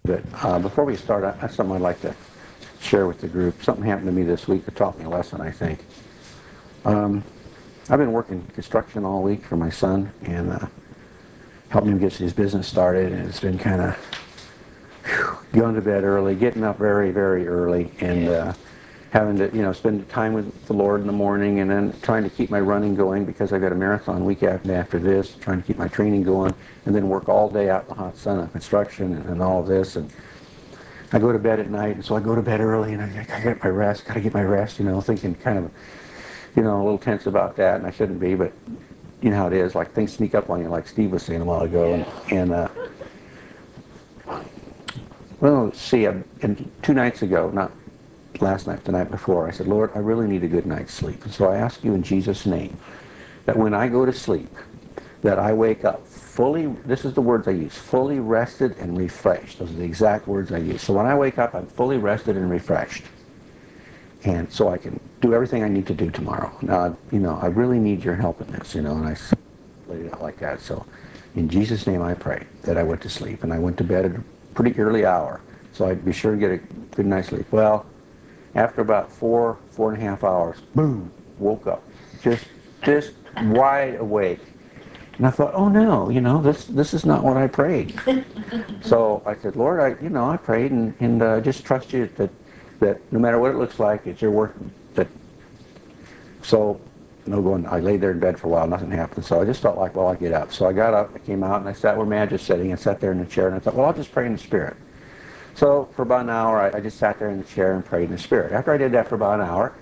Good. Before we start, I have something I'd like to share with the group. Something happened to me this week that taught me a lesson, I think. I've been working construction all week for my son and helping him get his business started, and it's been kind of going to bed early, getting up very, very early, and having to, spend time with the Lord in the morning, and then trying to keep my running going because I've got a marathon week after this, trying to keep my training going, and then work all day out in the hot sun of construction and all of this. And I go to bed at night, and so I go to bed early, and I gotta get my rest, thinking kind of, a little tense about that, and I shouldn't be, but you know how it is, like things sneak up on you, like Steve was saying a while ago, well, see, and 2 nights ago, not last night, the night before, I said, Lord, I really need a good night's sleep. And so I ask you in Jesus' name that when I go to sleep, that I wake up fully, this is the words I use, fully rested and refreshed. Those are the exact words I use. So when I wake up, I'm fully rested and refreshed. And so I can do everything I need to do tomorrow. Now, I really need your help in this, and I laid it out like that. So in Jesus' name I pray that I went to sleep. And I went to bed at a pretty early hour, so I'd be sure to get a good night's sleep. Well, after about 4.5 hours, boom, woke up, just wide awake. And I thought, oh no, this is not what I prayed. So I said, Lord, I prayed and just trust you that no matter what it looks like, it's your work. So I laid there in bed for a while, nothing happened. So I just felt like, well, I'll get up. So I got up, I came out, and I sat where Madge was sitting. I sat there in the chair, and I thought, well, I'll just pray in the Spirit. So for about an hour, I just sat there in the chair and prayed in the Spirit. After I did that for about an hour,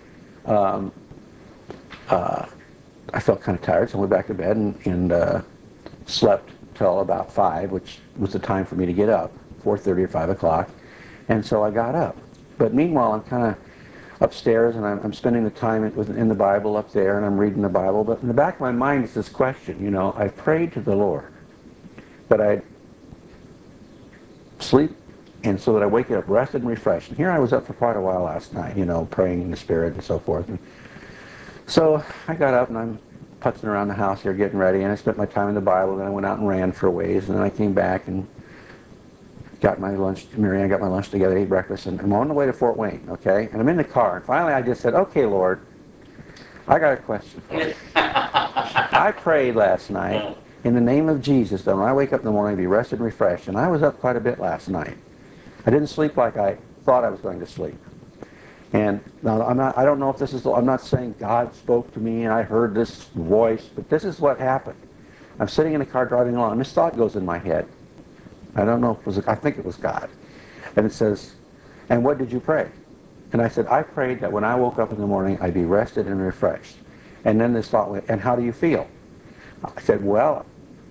I felt kind of tired, so I went back to bed and slept till about 5, which was the time for me to get up, 4:30 or 5 o'clock. And so I got up. But meanwhile, I'm kind of upstairs, and I'm spending the time in the Bible up there, and I'm reading the Bible. But in the back of my mind is this question, I prayed to the Lord that I'd sleep, and so that I wake up rested and refreshed. And here I was up for quite a while last night, praying in the Spirit and so forth. And so I got up, and I'm putzing around the house here getting ready, and I spent my time in the Bible, then I went out and ran for a ways, and then I came back and got my lunch, Marianne got my lunch together, ate breakfast, and I'm on the way to Fort Wayne, okay? And I'm in the car, and finally I just said, okay, Lord, I got a question for you. I prayed last night in the name of Jesus that when I wake up in the morning, I'd be rested and refreshed, and I was up quite a bit last night. I didn't sleep like I thought I was going to sleep. And now I don't know if this is, I'm not saying God spoke to me and I heard this voice, but this is what happened. I'm sitting in the car driving along, and this thought goes in my head. I don't know if it was, I think it was God. And it says, and what did you pray? And I said, I prayed that when I woke up in the morning, I'd be rested and refreshed. And then this thought went, and how do you feel? I said, well,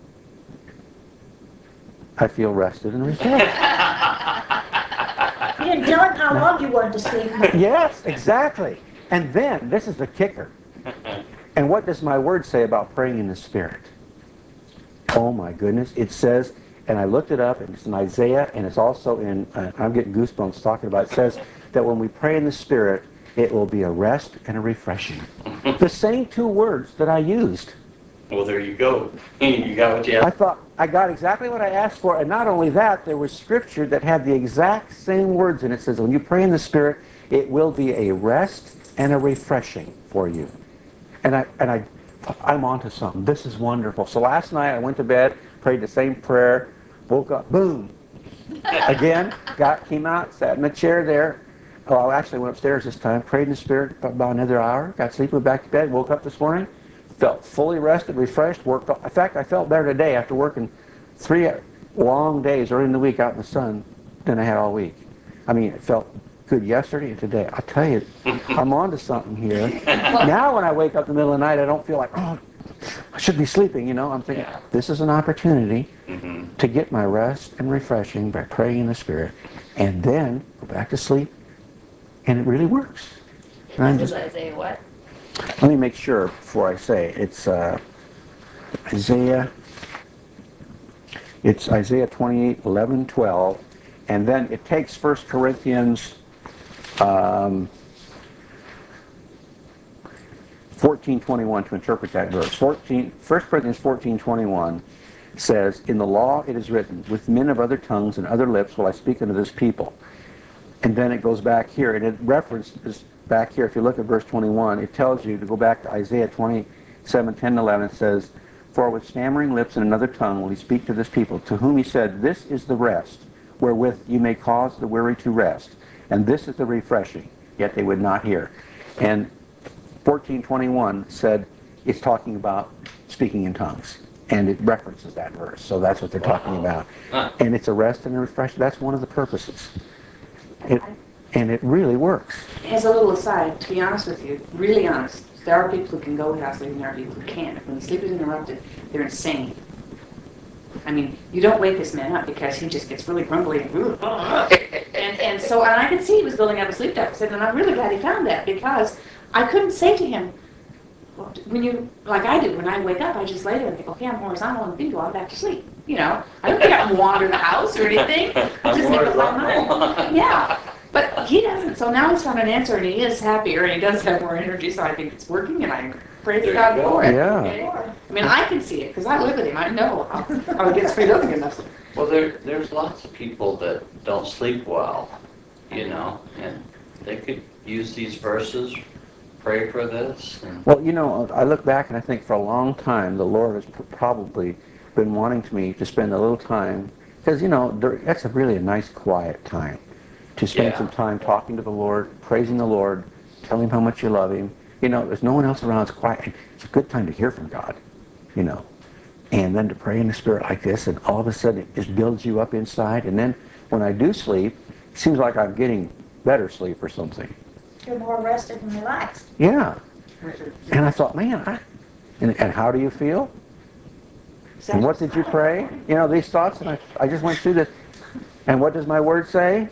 I feel rested and refreshed. You didn't tell him how long you wanted to sleep. Yes, exactly. And then, this is the kicker. And what does my word say about praying in the Spirit? Oh my goodness. It says, and I looked it up, and it's in Isaiah, and it's also in, I'm getting goosebumps talking about it, says that when we pray in the Spirit, it will be a rest and a refreshing. The same 2 words that I used. Well, there you go. You got what you asked. I thought, I got exactly what I asked for, and not only that, there was scripture that had the exact same words, and it says, when you pray in the Spirit, it will be a rest and a refreshing for you. And I'm onto something. This is wonderful. So last night I went to bed, prayed the same prayer, woke up, boom. Again, came out, sat in the chair there. Oh, I actually went upstairs this time, prayed in the Spirit for about another hour, got sleep, went back to bed, woke up this morning, felt fully rested, refreshed, worked. In fact, I felt better today after working 3 long days early in the week out in the sun than I had all week. I mean, it felt good yesterday and today. I'll tell you, I'm onto something here. Now when I wake up in the middle of the night, I don't feel like, oh, I should be sleeping, I'm thinking, this is an opportunity to get my rest and refreshing by praying in the Spirit, and then go back to sleep, and it really works. This is Isaiah what? Let me make sure before I say. It's Isaiah 28, 11, 12, and then it takes 1 Corinthians 14:21 to interpret that verse. 1 Corinthians 14:21 says, in the law it is written, with men of other tongues and other lips will I speak unto this people. And then it goes back here, and it references back here, if you look at verse 21, it tells you to go back to Isaiah 27, 10 and 11. It says, for with stammering lips and another tongue will he speak to this people, to whom he said, this is the rest, wherewith you may cause the weary to rest. And this is the refreshing, yet they would not hear. And 14:21 said, it's talking about speaking in tongues. And it references that verse. So that's what they're talking about. And it's a rest and a refresh. That's one of the purposes. And it really works. As a little aside, to be honest with you, really honest, there are people who can go without sleep and there are people who can't. When the sleep is interrupted, they're insane. I mean, you don't wake this man up because he just gets really grumbly and I could see he was building up a sleep deficit, and I'm really glad he found that, because I couldn't say to him, well, when you, like I do, when I wake up, I just lay there and think, okay, I'm horizontal and bingo, I'm back to sleep. You know, I don't get out and wander the house or anything. I just make up my mind. Yeah. But he doesn't. So now he's found an answer, and he is happier, and he does have more energy, so I think it's working, and I praise God for it. Yeah. Okay? I mean, I can see it, because I live with him. I know how it gets freed up again. Well, there's lots of people that don't sleep well, you know, and they could use these verses, pray for this. And Well, you know, I look back and I think for a long time the Lord has probably been wanting me to spend a little time, because, you know, that's really a nice quiet time, to spend some time talking to the Lord, praising the Lord, telling him how much you love him. You know, there's no one else around. It's quiet. It's a good time to hear from God, you know. And then to pray in the Spirit like this, and all of a sudden it just builds you up inside. And then when I do sleep, it seems like I'm getting better sleep or something. You're more rested and relaxed. Yeah. And I thought, man, and how do you feel? And what did you pray? You know, these thoughts, and I just went through this. And what does my word say?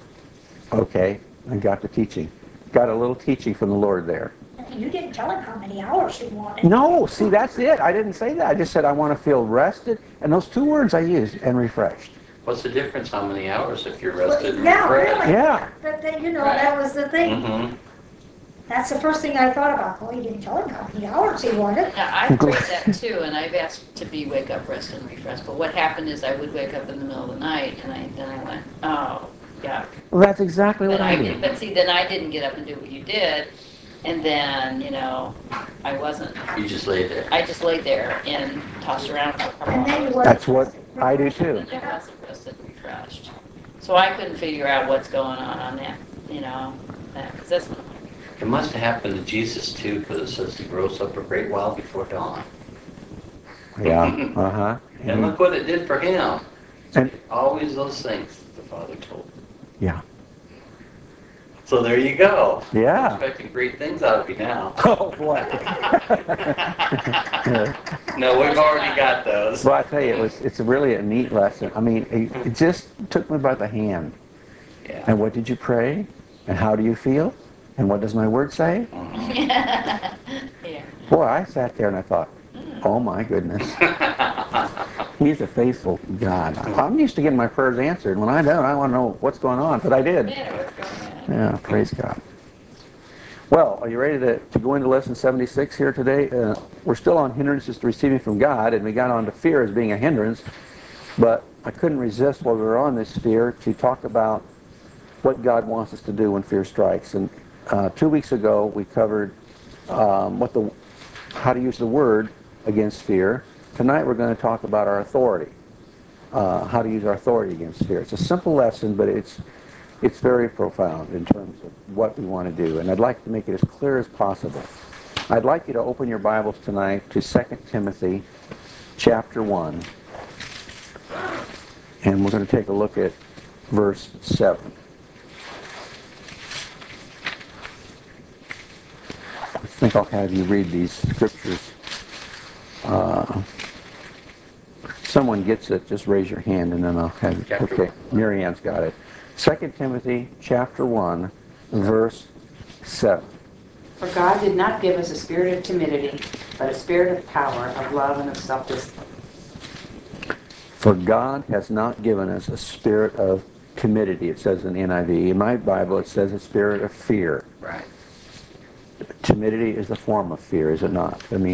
Okay, I got the teaching. Got a little teaching from the Lord there. You didn't tell him how many hours you wanted. No, see, that's it. I didn't say that. I just said I want to feel rested. And those two words I used, and refreshed. what's the difference how many hours if you're rested and Yeah, refreshed? really. Yeah. But you know, that was the thing. Mm-hmm. That's the first thing I thought about. Oh, you didn't tell him how many hours he wanted. Yeah, I've prayed that too, and I've asked to be wake up, rest, and refresh. But what happened is I would wake up in the middle of the night, and then I went, oh, yeah. Well, that's exactly what Then I did. But see, then I didn't get up and do what you did, and then, you know, I wasn't. You just lay there. I just laid there and tossed around for a couple And then you hours. were. That's what I do too. And I wasn't rested and refreshed. So I couldn't figure out what's going on that, you know, because that's It must have happened to Jesus too, because it says he rose up a great while before dawn. Yeah. Uh-huh. And look what it did for him. And Always those things the Father told him. yeah. So there you go. Yeah. I'm expecting great things out of you now. Oh boy. No, we've already got those. Well, I tell you, it's really a neat lesson. I mean, it just took me by the hand. Yeah. And what did you pray? And how do you feel? And what does my word say? yeah. Boy, I sat there and I thought, oh my goodness. He's a faithful God. I'm used to getting my prayers answered. When I don't, I want to know what's going on, but I did. Yeah, what's going on? Yeah, praise God. Well, are you ready to go into lesson 76 here today? We're still on hindrances to receiving from God, and we got on to fear as being a hindrance, but I couldn't resist while we were on this fear to talk about what God wants us to do when fear strikes. And 2 weeks ago, we covered how to use the word against fear. Tonight, we're going to talk about our authority, how to use our authority against fear. It's a simple lesson, but it's very profound in terms of what we want to do, and I'd like to make it as clear as possible. I'd like you to open your Bibles tonight to 2 Timothy chapter 1, and we're going to take a look at verse 7. I think I'll have you read these scriptures. Someone gets it, just raise your hand and then I'll have you. Okay, Mary Ann's got it. 2 Timothy chapter 1, verse 7. For God did not give us a spirit of timidity, but a spirit of power, of love, and of self-discipline. For God has not given us a spirit of timidity, it says in NIV. In my Bible, it says a spirit of fear. Right. Timidity is a form of fear, is it not? I mean,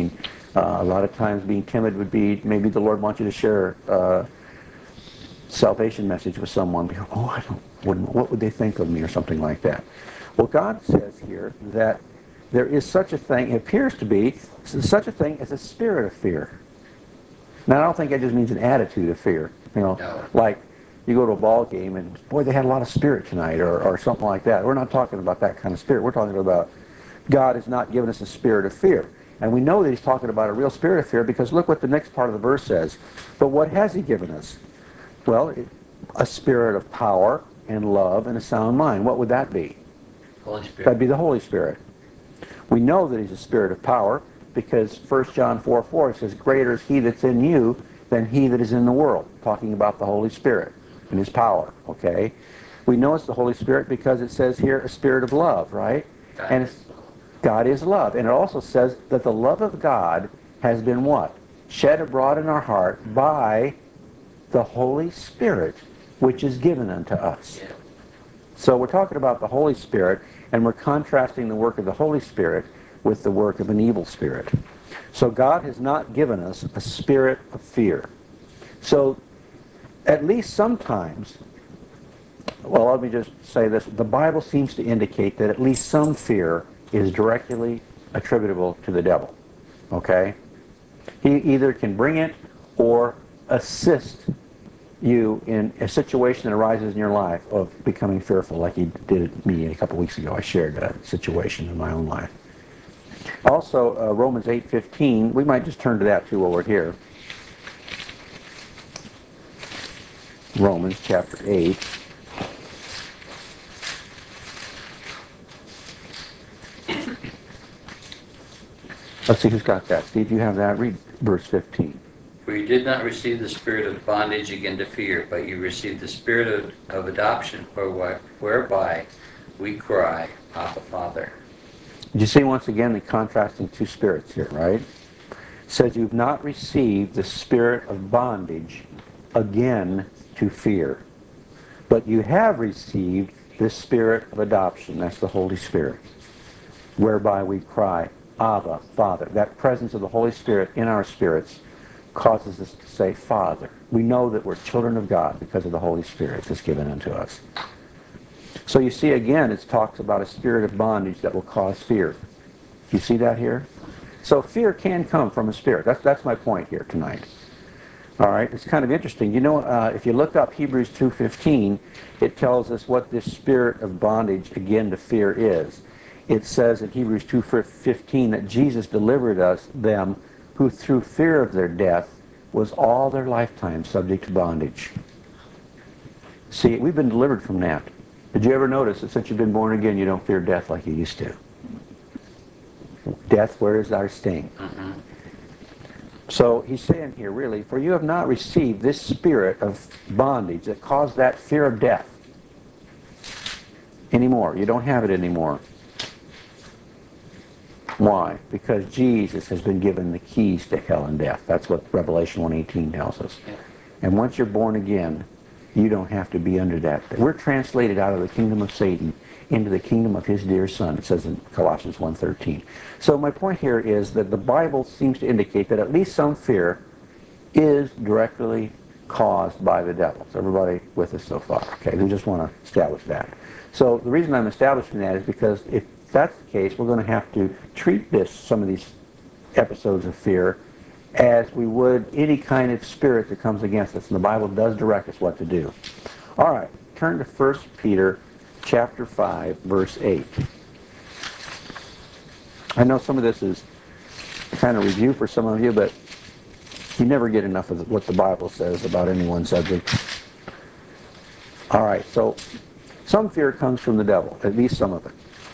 A lot of times being timid would be maybe the Lord wants you to share a salvation message with someone. Because, what would they think of me or something like that? Well, God says here that there is such a thing, it appears to be, such a thing as a spirit of fear. Now, I don't think that just means an attitude of fear. No. Like you go to a ball game and, boy, they had a lot of spirit tonight or something like that. We're not talking about that kind of spirit. We're talking about God has not given us a spirit of fear. And we know that he's talking about a real spirit of fear because look what the next part of the verse says. But what has he given us? Well, a spirit of power and love and a sound mind. What would that be? Holy Spirit. That'd be the Holy Spirit. We know that he's a spirit of power because 1 John 4:4 says, greater is he that's in you than he that is in the world. Talking about the Holy Spirit and his power, okay? We know it's the Holy Spirit because it says here a spirit of love, right? And God is love. And it also says that the love of God has been what? Shed abroad in our heart by the Holy Spirit, which is given unto us. Yeah. So we're talking about the Holy Spirit, and we're contrasting the work of the Holy Spirit with the work of an evil spirit. So God has not given us a spirit of fear. So at least sometimes, well, let me just say this, the Bible seems to indicate that at least some fear is directly attributable to the devil. Okay? He either can bring it or assist you in a situation that arises in your life of becoming fearful, like he did me a couple weeks ago. I shared that situation in my own life. Also, Romans 8:15, we might just turn to that too while we're here. Romans chapter 8. Let's see who's got that. Steve, you have that? Read verse 15. For you did not receive the spirit of bondage again to fear, but you received the spirit of adoption, whereby we cry, Abba, Father. Did you see once again the contrasting two spirits here, right? It says you've not received the spirit of bondage again to fear, but you have received the spirit of adoption. That's the Holy Spirit, whereby we cry, Abba, Father. That presence of the Holy Spirit in our spirits causes us to say, Father. We know that we're children of God because of the Holy Spirit that's given unto us. So you see, again, it talks about a spirit of bondage that will cause fear. You see that here? So fear can come from a spirit. That's my point here tonight. All right, it's kind of interesting. You know, if you look up Hebrews 2:15, it tells us what this spirit of bondage, again, to fear is. It says in Hebrews 2:15 that Jesus delivered them who through fear of their death was all their lifetime subject to bondage. See, we've been delivered from that. Did you ever notice that since you've been born again, you don't fear death like you used to? Death, where is our sting? Mm-hmm. So he's saying here, really, for you have not received this spirit of bondage that caused that fear of death anymore. You don't have it anymore. Why? Because Jesus has been given the keys to hell and death. That's what Revelation 1:18 tells us. Yeah. And once you're born again, you don't have to be under that. We're translated out of the kingdom of Satan into the kingdom of his dear Son, it says in Colossians 1:13. So my point here is that the Bible seems to indicate that at least some fear is directly caused by the devil. So everybody with us so far? Okay, we just want to establish that. So the reason I'm establishing that is because if that's the case, we're going to have to treat some of these episodes of fear as we would any kind of spirit that comes against us. And the Bible does direct us what to do. All right, turn to 1 Peter chapter 5, verse 8. I know some of this is kind of review for some of you, but you never get enough of what the Bible says about any one subject. All right, so some fear comes from the devil, at least some of it.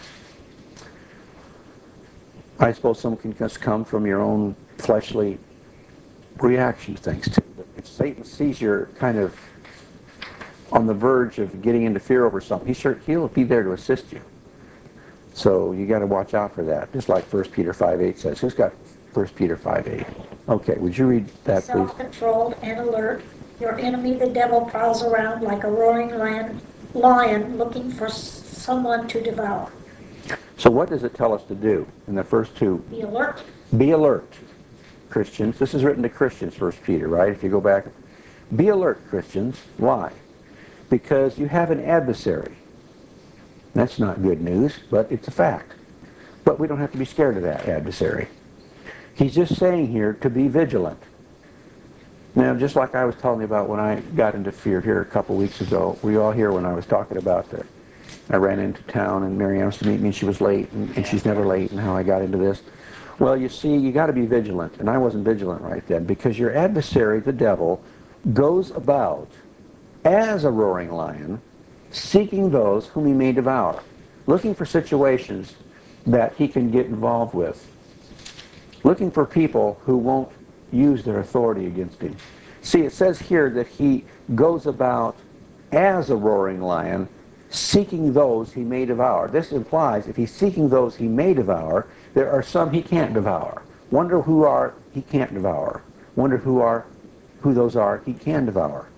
I suppose some can just come from your own fleshly reaction to things too. But if Satan sees you're kind of on the verge of getting into fear over something, he'll be there to assist you. So you got to watch out for that. Just like 1 Peter 5:8 says. Who's got 1 Peter 5:8? Okay, would you read that, please? Self-controlled and alert, your enemy the devil prowls around like a roaring lion looking for someone to devour. So what does it tell us to do in the first two? Be alert. Be alert. Christians. This is written to Christians, 1 Peter, right? If you go back. Be alert, Christians. Why? Because you have an adversary. That's not good news, but it's a fact. But we don't have to be scared of that adversary. He's just saying here to be vigilant. Now, just like I was telling you about when I got into fear here a couple weeks ago, were you all here when I was talking about that? I ran into town and Mary Ann was to meet me and she was late and she's never late and how I got into this. Well, you see, you got to be vigilant, and I wasn't vigilant right then because your adversary, the devil, goes about as a roaring lion, seeking those whom he may devour, looking for situations that he can get involved with, looking for people who won't use their authority against him. See, it says here that he goes about as a roaring lion, seeking those he may devour. This implies if he's seeking those he may devour, there are some he can't devour. Wonder who are he can't devour. Wonder who those are he can devour.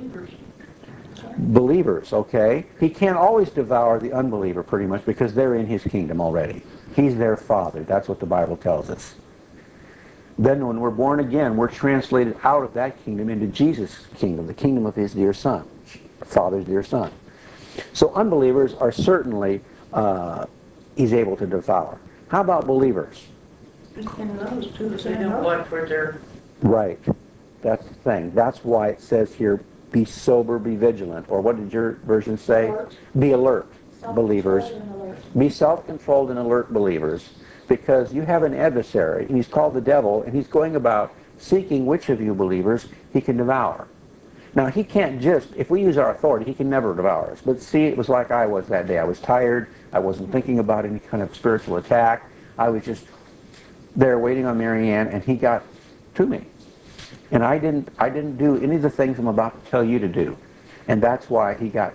Believers, okay? He can't always devour the unbeliever pretty much because they're in his kingdom already. He's their father. That's what the Bible tells us. Then when we're born again, we're translated out of that kingdom into Jesus' kingdom, the kingdom of his dear son, Father's dear son. So unbelievers are certainly, he's able to devour. How about believers? He can those two They don't watch where they're... Right. That's the thing. That's why it says here, be sober, be vigilant. Or what did your version say? Alert. Be alert, believers. Self-controlled and alert. Be self-controlled and alert, believers. Because you have an adversary, and he's called the devil, and he's going about seeking which of you believers he can devour. Now, he can't just, if we use our authority, he can never devour us. But see, it was like I was that day. I was tired. I wasn't thinking about any kind of spiritual attack. I was just there waiting on Mary Ann, and he got to me. And I didn't do any of the things I'm about to tell you to do. And that's why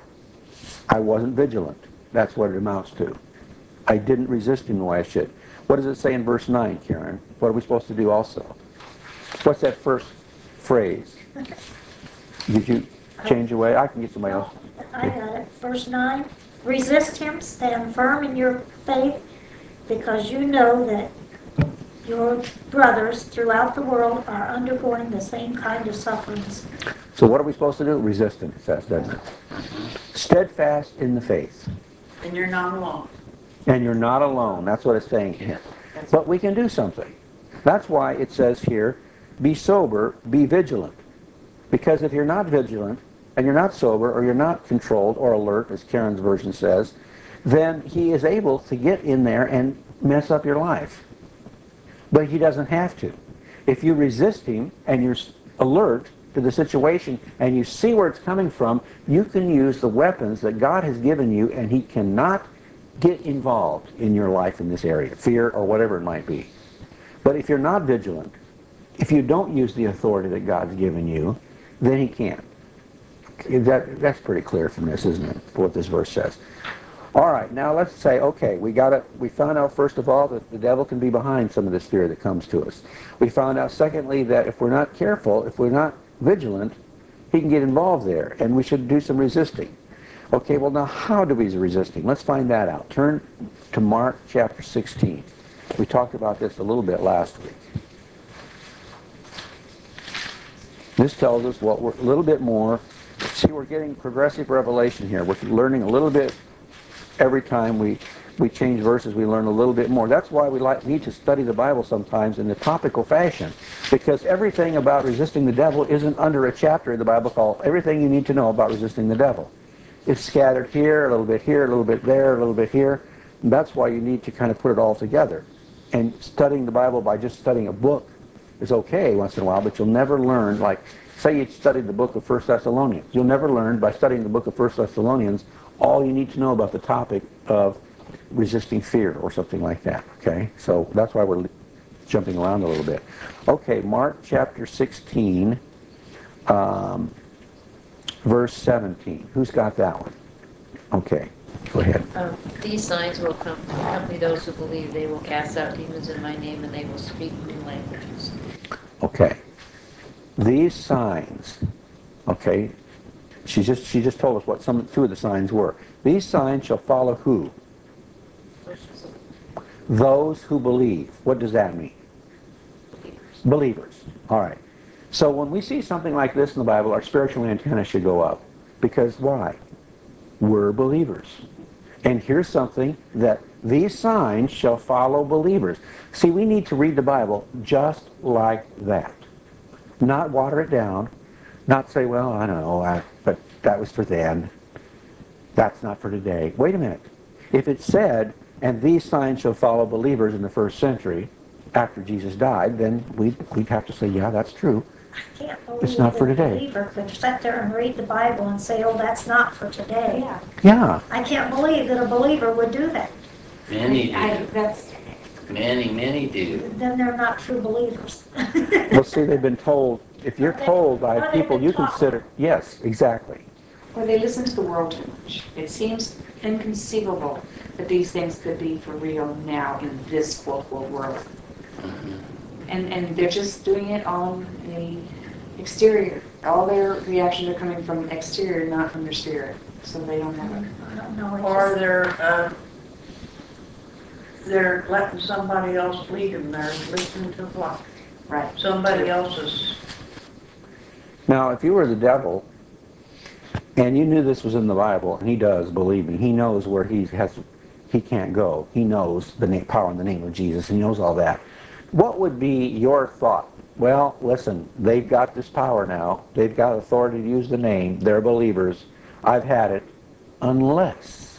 I wasn't vigilant. That's what it amounts to. I didn't resist him the way I should. What does it say in verse 9, Karen? What are we supposed to do also? What's that first phrase? Did you change your way? I can get somebody else. I got it. Verse 9, resist him, stand firm in your faith, because you know that your brothers throughout the world are undergoing the same kind of sufferings. So what are we supposed to do? Resist him, it says, doesn't it? Steadfast in the faith. And you're not alone. And you're not alone. That's what it's saying here. But we can do something. That's why it says here, be sober, be vigilant. Because if you're not vigilant, and you're not sober, or you're not controlled or alert, as Karen's version says, then he is able to get in there and mess up your life. But he doesn't have to. If you resist him, and you're alert to the situation, and you see where it's coming from, you can use the weapons that God has given you, and he cannot get involved in your life in this area, fear or whatever it might be. But if you're not vigilant, if you don't use the authority that God's given you, then he can't. That's pretty clear from this, isn't it, what this verse says. All right, now let's say, okay, we found out first of all that the devil can be behind some of this fear that comes to us. We found out secondly that if we're not careful, if we're not vigilant, he can get involved there, and we should do some resisting. Okay, well now how do we resist him? Let's find that out. Turn to Mark chapter 16. We talked about this a little bit last week. This tells us what we're a little bit more. See, we're getting progressive revelation here. We're learning a little bit every time we change verses. We learn a little bit more. That's why we need to study the Bible sometimes in a topical fashion, because everything about resisting the devil isn't under a chapter in the Bible called Everything You Need to Know About Resisting the Devil. It's scattered here, a little bit here, a little bit there, a little bit here. And that's why you need to kind of put it all together. And studying the Bible by just studying a book is okay once in a while, but you'll never learn, like, say you studied the book of 1 Thessalonians. You'll never learn by studying the book of 1 Thessalonians all you need to know about the topic of resisting fear or something like that, okay? So that's why we're jumping around a little bit. Okay, Mark chapter 16, verse 17. Who's got that one? Okay, go ahead. These signs will accompany those who believe. They will cast out demons in my name, and they will speak new languages. Okay. These signs, okay, she just told us what two of the signs were. These signs shall follow who? Those who believe. What does that mean? Believers. Believers. All right. So when we see something like this in the Bible, our spiritual antenna should go up. Because why? We're believers. And here's something that these signs shall follow believers. See, we need to read the Bible just like that. Not water it down. Not say, well, I don't know, but that was for then. That's not for today. Wait a minute. If it said, and these signs shall follow believers in the first century, after Jesus died, then we'd have to say, yeah, that's true. I can't believe It's not for that a today. believer could sit there and read the Bible and say, oh, that's not for today. Yeah. Yeah. I can't believe that a believer would do that. Many I, do. that's, Many do. Then they're not true believers. Well, see, they've been told, if you're told by Or they've people been you taught. consider, yes, exactly. or they listen to the world too much. It seems inconceivable that these things could be for real now in this quote world. And they're just doing it on a exterior. All their reactions are coming from exterior, not from their spirit. So they don't have a... I don't know. Or they're letting somebody else lead them. They're listening to the flock. Right. Somebody else's. Now, if you were the devil, and you knew this was in the Bible, and he does, believe me, he knows where he can't go. He knows the power in the name of Jesus. He knows all that. What would be your thought? Well, listen, they've got this power now. They've got authority to use the name. They're believers. I've had it. Unless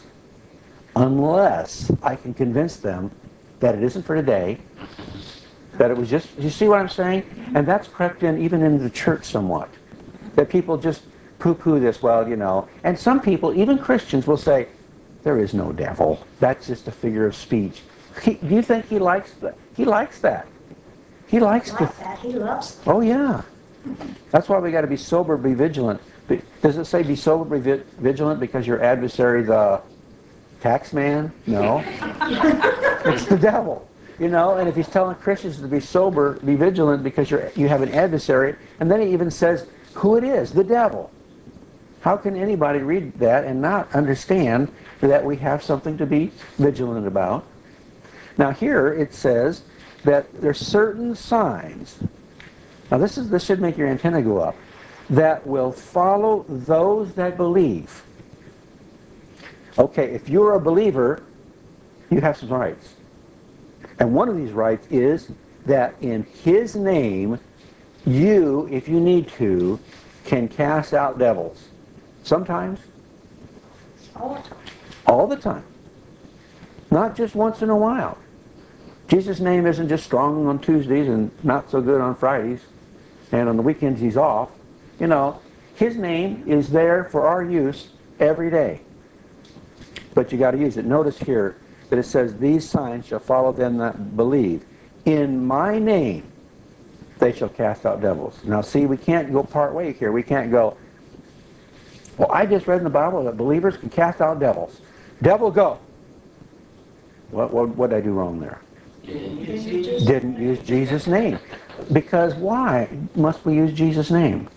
I can convince them that it isn't for today, that it was just, you see what I'm saying? And that's crept in even into the church somewhat. That people just poo-poo this, well, you know. And some people, even Christians, will say, there is no devil. That's just a figure of speech. Do you think he likes that? He likes that. He likes to... Like that. He loves Oh, yeah. That's why we got to be sober, be vigilant. Does it say be sober, be vigilant because your adversary, the tax man? No. It's the devil. You know, and if he's telling Christians to be sober, be vigilant because you have an adversary, and then he even says who it is, the devil. How can anybody read that and not understand that we have something to be vigilant about? Now here it says that there's certain signs. Now this should make your antenna go up. That will follow those that believe. Okay, if you're a believer, you have some rights. And one of these rights is that in His name, you, if you need to, can cast out devils. Sometimes, all the time. all the time. Not just once in a while. Jesus' name isn't just strong on Tuesdays and not so good on Fridays, and on the weekends He's off. You know, His name is there for our use every day. But you got to use it. Notice here that it says, these signs shall follow them that believe. In my name they shall cast out devils. Now see, we can't go part way here. We can't go, well, I just read in the Bible that believers can cast out devils. Devil, go. What did I do wrong there? Didn't use Jesus' name. Because why must we use Jesus' name?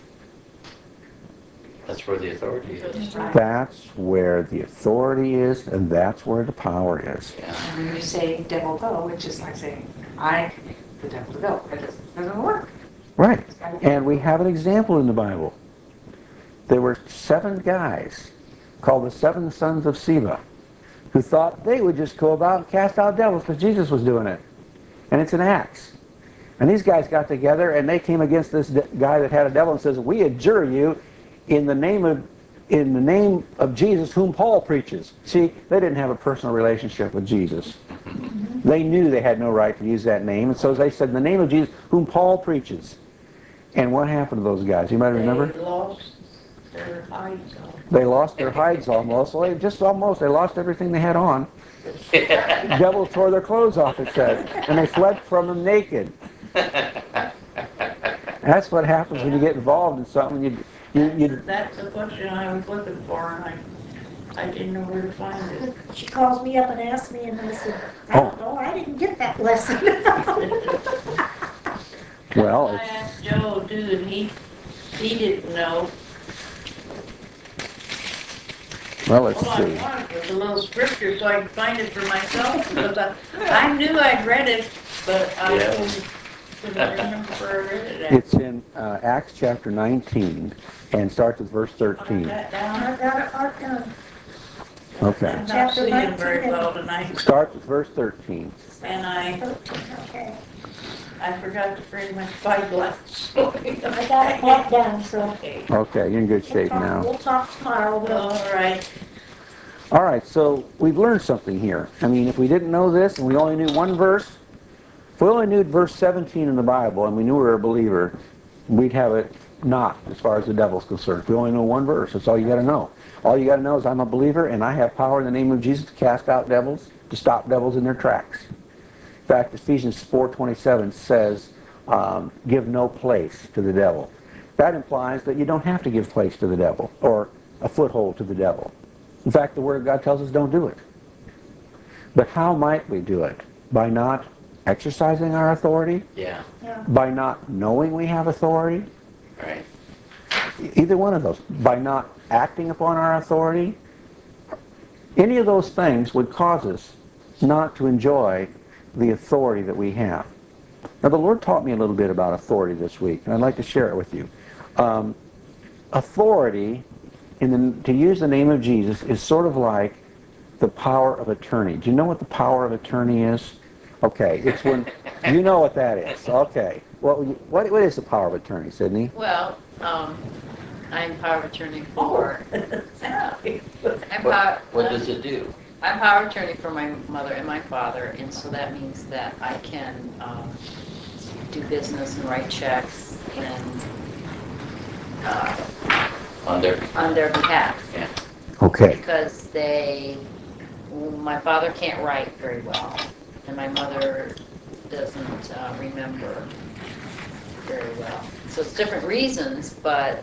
That's where the authority is. That's where the authority is, and that's where the power is. Yeah. And when you say devil go, it's just like saying, I command the devil to go. It doesn't work. Right. And we have an example in the Bible. There were 7 guys called the 7 sons of Sceva who thought they would just go about and cast out devils because Jesus was doing it. And it's in Acts. And these guys got together and they came against this guy that had a devil and says, we adjure you in the name of Jesus whom Paul preaches. See, they didn't have a personal relationship with Jesus. They knew they had no right to use that name, and so they said, in the name of Jesus whom Paul preaches. And what happened to those guys? You might remember? They lost their hides off. They lost their hides almost. Well, just almost. They lost everything they had on. The devil tore their clothes off, it said. And they fled from them naked. That's what happens when you get involved in something. That's the question I was looking for, and I didn't know where to find it. She calls me up and asks me, and I said, I don't know, I didn't get that lesson. Well, I asked Joe too, and he didn't know. let's All I see. wanted was a little scripture so I could find it for myself, because I knew I'd read it, but I Yeah. couldn't Should I read them for everybody? It's in Acts chapter 19 and starts with verse 13. That down. I got it marked down. Okay. I'm not Chapter seeing very 19. well tonight. Starts with verse 13. And I 13, okay. forgot to bring my spyglass. I got it marked down, so Okay. Okay, you're in good shape now. we'll talk tomorrow. All right. All right, so we've learned something here. I mean, if we didn't know this and we only knew one verse, if we only knew verse 17 in the Bible and we knew we were a believer, we'd have it not as far as the devil's concerned. If we only know one verse, that's all you got to know. All you got to know is I'm a believer and I have power in the name of Jesus to cast out devils, to stop devils in their tracks. In fact, Ephesians 4:27 says, give no place to the devil. That implies that you don't have to give place to the devil or a foothold to the devil. In fact, the Word of God tells us don't do it. But how might we do it? By not exercising our authority? Yeah, By not knowing we have authority? right. Either one of those. By not acting upon our authority? Any of those things would cause us not to enjoy the authority that we have. Now, the Lord taught me a little bit about authority this week, and I'd like to share it with you. Authority, to use the name of Jesus, is sort of like the power of attorney. Do you know what the power of attorney is? Okay, it's when you know what that is. Okay, well, what is the power of attorney, Sydney? Well, I'm power of attorney for, What does it do? I'm power of attorney for my mother and my father, and so that means that I can do business and write checks and On their, on their behalf. yeah. Okay. Because my father can't write very well, and my mother doesn't remember very well. So it's different reasons, but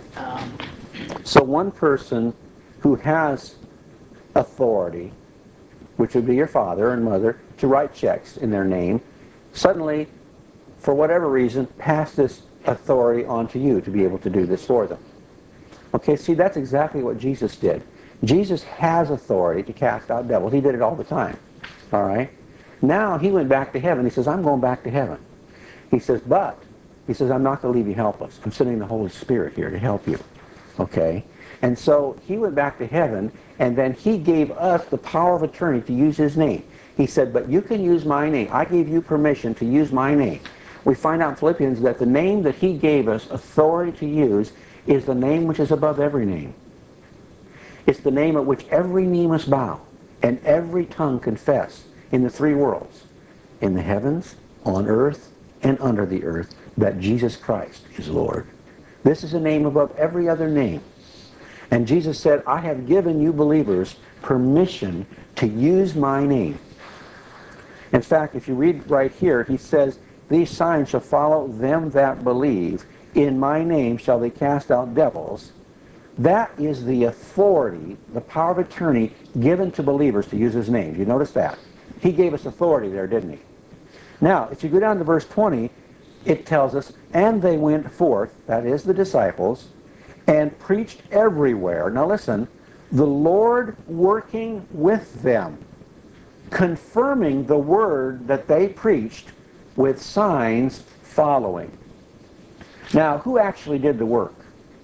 So one person who has authority, which would be your father and mother, to write checks in their name, suddenly, for whatever reason, pass this authority on to you to be able to do this for them. Okay, see, that's exactly what Jesus did. Jesus has authority to cast out devils. He did it all the time. All right? Now he went back to heaven. He says, I'm going back to heaven. He says, I'm not going to leave you helpless. I'm sending the Holy Spirit here to help you. Okay? And so he went back to heaven, and then he gave us the power of attorney to use his name. He said, but you can use my name. I gave you permission to use my name. We find out in Philippians that the name that he gave us authority to use is the name which is above every name. It's the name at which every knee must bow and every tongue confess in the three worlds, in the heavens, on earth, and under the earth, that Jesus Christ is Lord. This is a name above every other name. And Jesus said, I have given you believers permission to use my name. In fact, if you read right here, he says, these signs shall follow them that believe. In my name shall they cast out devils. That is the authority, the power of attorney given to believers to use his name. You notice that? He gave us authority there, didn't he? Now, if you go down to verse 20, it tells us, and they went forth, that is the disciples, and preached everywhere. Now listen, the Lord working with them, confirming the word that they preached with signs following. Now, who actually did the work?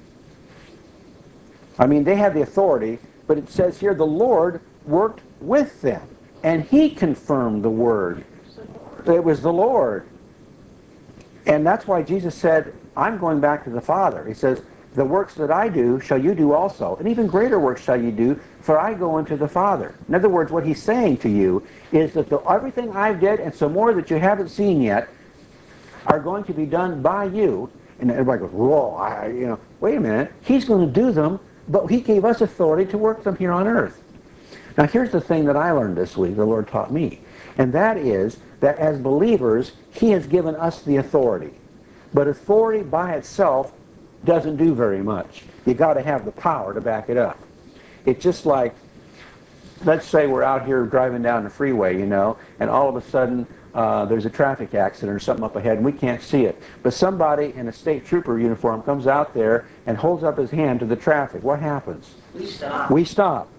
I mean, they had the authority, but it says here the Lord worked with them, and he confirmed the word. It was the Lord. And that's why Jesus said, I'm going back to the Father. He says, the works that I do shall you do also, and even greater works shall you do, for I go unto the Father. In other words, what he's saying to you is that everything I've did, and some more that you haven't seen yet, are going to be done by you. And everybody goes, whoa, wait a minute. He's going to do them, but he gave us authority to work them here on earth. Now here's the thing that I learned this week, the Lord taught me, and that is that as believers, he has given us the authority. But authority by itself doesn't do very much. You got to have the power to back it up. It's just like, let's say we're out here driving down the freeway, and all of a sudden there's a traffic accident or something up ahead and we can't see it. But somebody in a state trooper uniform comes out there and holds up his hand to the traffic. What happens? We stop. We stop.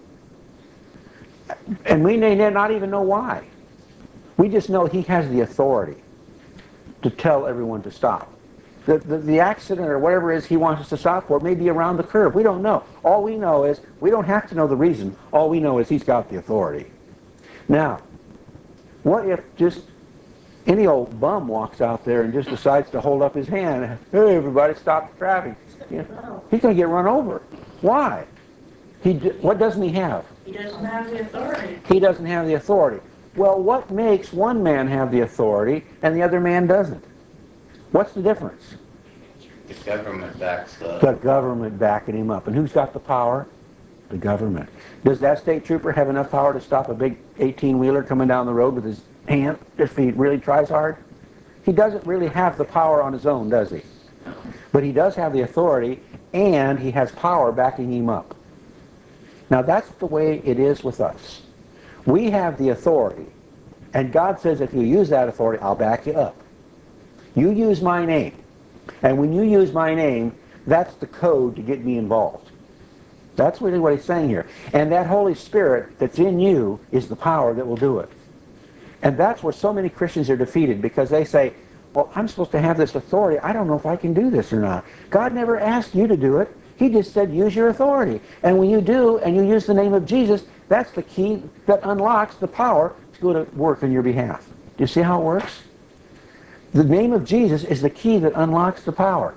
And we may not even know why. We just know he has the authority. to tell everyone to stop. The accident or whatever it is he wants us to stop for may be around the curve. We don't know. All we know is, we don't have to know the reason. All we know is he's got the authority. Now, what if just any old bum walks out there and just decides to hold up his hand? Hey, everybody, stop the traffic. You know, he's going to get run over. Why? What doesn't he have? He doesn't have the authority. He doesn't have the authority. Well, what makes one man have the authority and the other man doesn't? What's the difference? The government backs The government backing him up. And who's got the power? The government. Does that state trooper have enough power to stop a big 18-wheeler coming down the road with his hand if he really tries hard? He doesn't really have the power on his own, does he? But he does have the authority, and he has power backing him up. Now that's the way it is with us. We have the authority, and God says if you use that authority, I'll back you up. You use my name. And when you use my name, that's the code to get me involved. That's really what he's saying here. And that Holy Spirit that's in you is the power that will do it. And that's where so many Christians are defeated, because they say, well, I'm supposed to have this authority. I don't know if I can do this or not. God never asked you to do it. He just said use your authority. And when you do, and you use the name of Jesus, that's the key that unlocks the power to go to work on your behalf. Do you see how it works? The name of Jesus is the key that unlocks the power.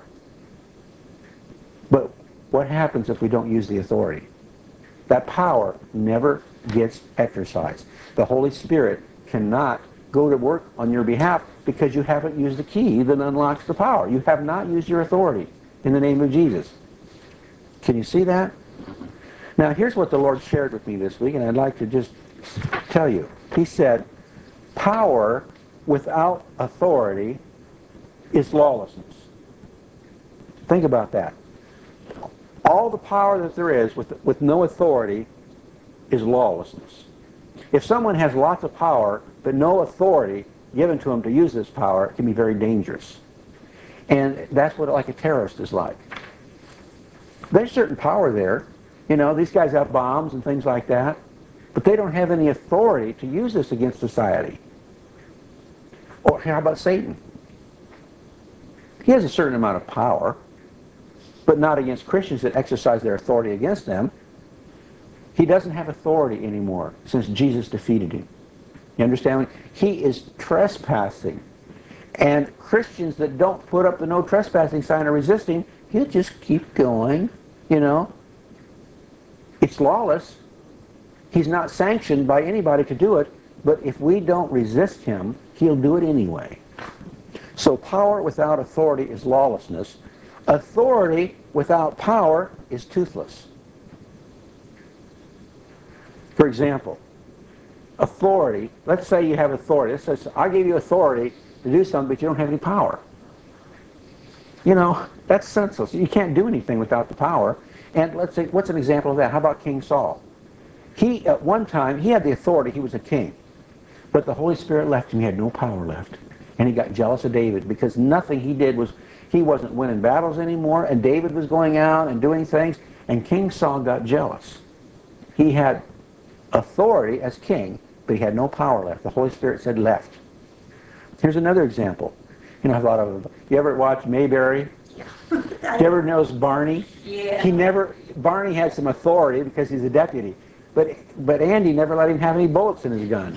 But what happens if we don't use the authority? That power never gets exercised. The Holy Spirit cannot go to work on your behalf because you haven't used the key that unlocks the power. You have not used your authority in the name of Jesus. Can you see that? Now here's what the Lord shared with me this week, and I'd like to just tell you. He said, power without authority is lawlessness. Think about that. All the power that there is with no authority is lawlessness. If someone has lots of power but no authority given to them to use this power, it can be very dangerous. And that's what like a terrorist is like. There's certain power there. You know, these guys have bombs and things like that, but they don't have any authority to use this against society. Or how about Satan? He has a certain amount of power, but not against Christians that exercise their authority against them. He doesn't have authority anymore since Jesus defeated him. You understand? He is trespassing. And Christians that don't put up the no trespassing sign or resist him, he'll just keep going, you know. It's lawless. He's not sanctioned by anybody to do it, but if we don't resist him, he'll do it anyway. So power without authority is lawlessness. Authority without power is toothless. For example, authority, let's say you have authority. It says, I gave you authority to do something, but you don't have any power. You know, that's senseless. You can't do anything without the power. And let's say, what's an example of that? How about King Saul? He, at one time, he had the authority. He was a king. But the Holy Spirit left him. He had no power left. And he got jealous of David because nothing he did was, he wasn't winning battles anymore, and David was going out and doing things, and King Saul got jealous. He had authority as king, but he had no power left. The Holy Spirit said left. Here's another example. You know, I thought of, you ever watch Mayberry? You ever notice Barney? Yeah. Barney had some authority because he's a deputy. But Andy never let him have any bullets in his gun.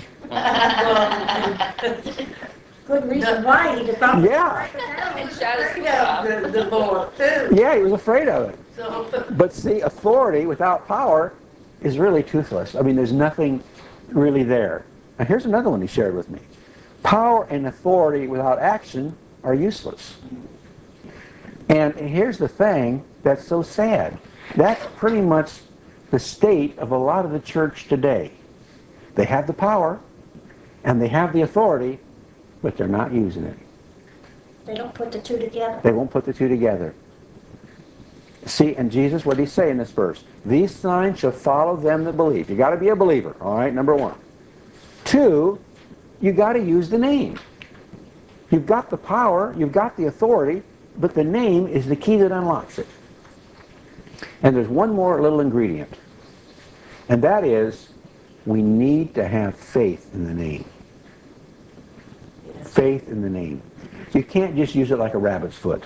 Good reason why he did not. Yeah. And shot his foot Yeah, off. the bullet too. Yeah, he was afraid of it. So, But see, authority without power is really toothless. I mean, there's nothing really there. Now here's another one he shared with me. Power and authority without action are useless. And here's the thing that's so sad. That's pretty much the state of a lot of the church today. They have the power and they have the authority, but they're not using it. They don't put the two together. They won't put the two together. See, and Jesus, what did he say in this verse? These signs shall follow them that believe. You got to be a believer, all right, number one. Two, you got to use the name. You've got the power, you've got the authority, but the name is the key that unlocks it. And there's one more little ingredient, and that is we need to have faith in the name. Faith in the name. You can't just use it like a rabbit's foot.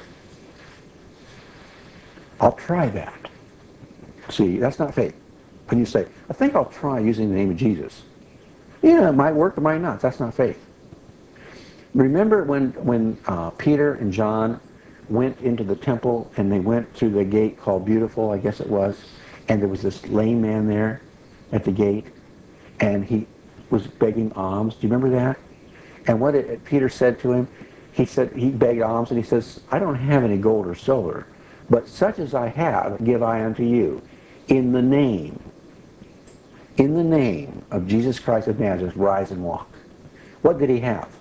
I'll try that. See, that's not faith. When you say, I think I'll try using the name of Jesus. Yeah, it might work, it might not. That's not faith. Remember when Peter and John went into the temple and they went through the gate called Beautiful, I guess it was, and there was this lame man there at the gate, and he was begging alms. Do you remember that? And what Peter said to him, he said, he begged alms, and he says, I don't have any gold or silver, but such as I have give I unto you. In the name of Jesus Christ of Nazareth, rise and walk. What did he have?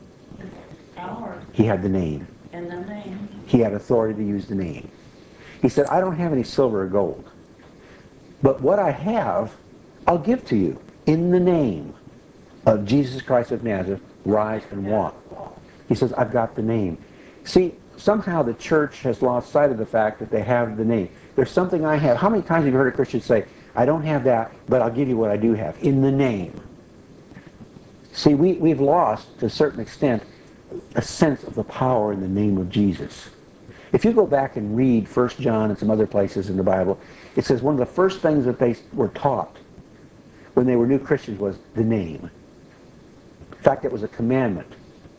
Power He had the name. in the name. He had authority to use the name. He said, I don't have any silver or gold, but what I have, I'll give to you. In the name of Jesus Christ of Nazareth, rise and walk. He says, I've got the name. See, somehow the church has lost sight of the fact that they have the name. There's something I have. How many times have you heard a Christian say, I don't have that, but I'll give you what I do have, in the name? See, we've lost, to a certain extent, a sense of the power in the name of Jesus. If you go back and read 1 John and some other places in the Bible, it says one of the first things that they were taught when they were new Christians was the name. In fact, it was a commandment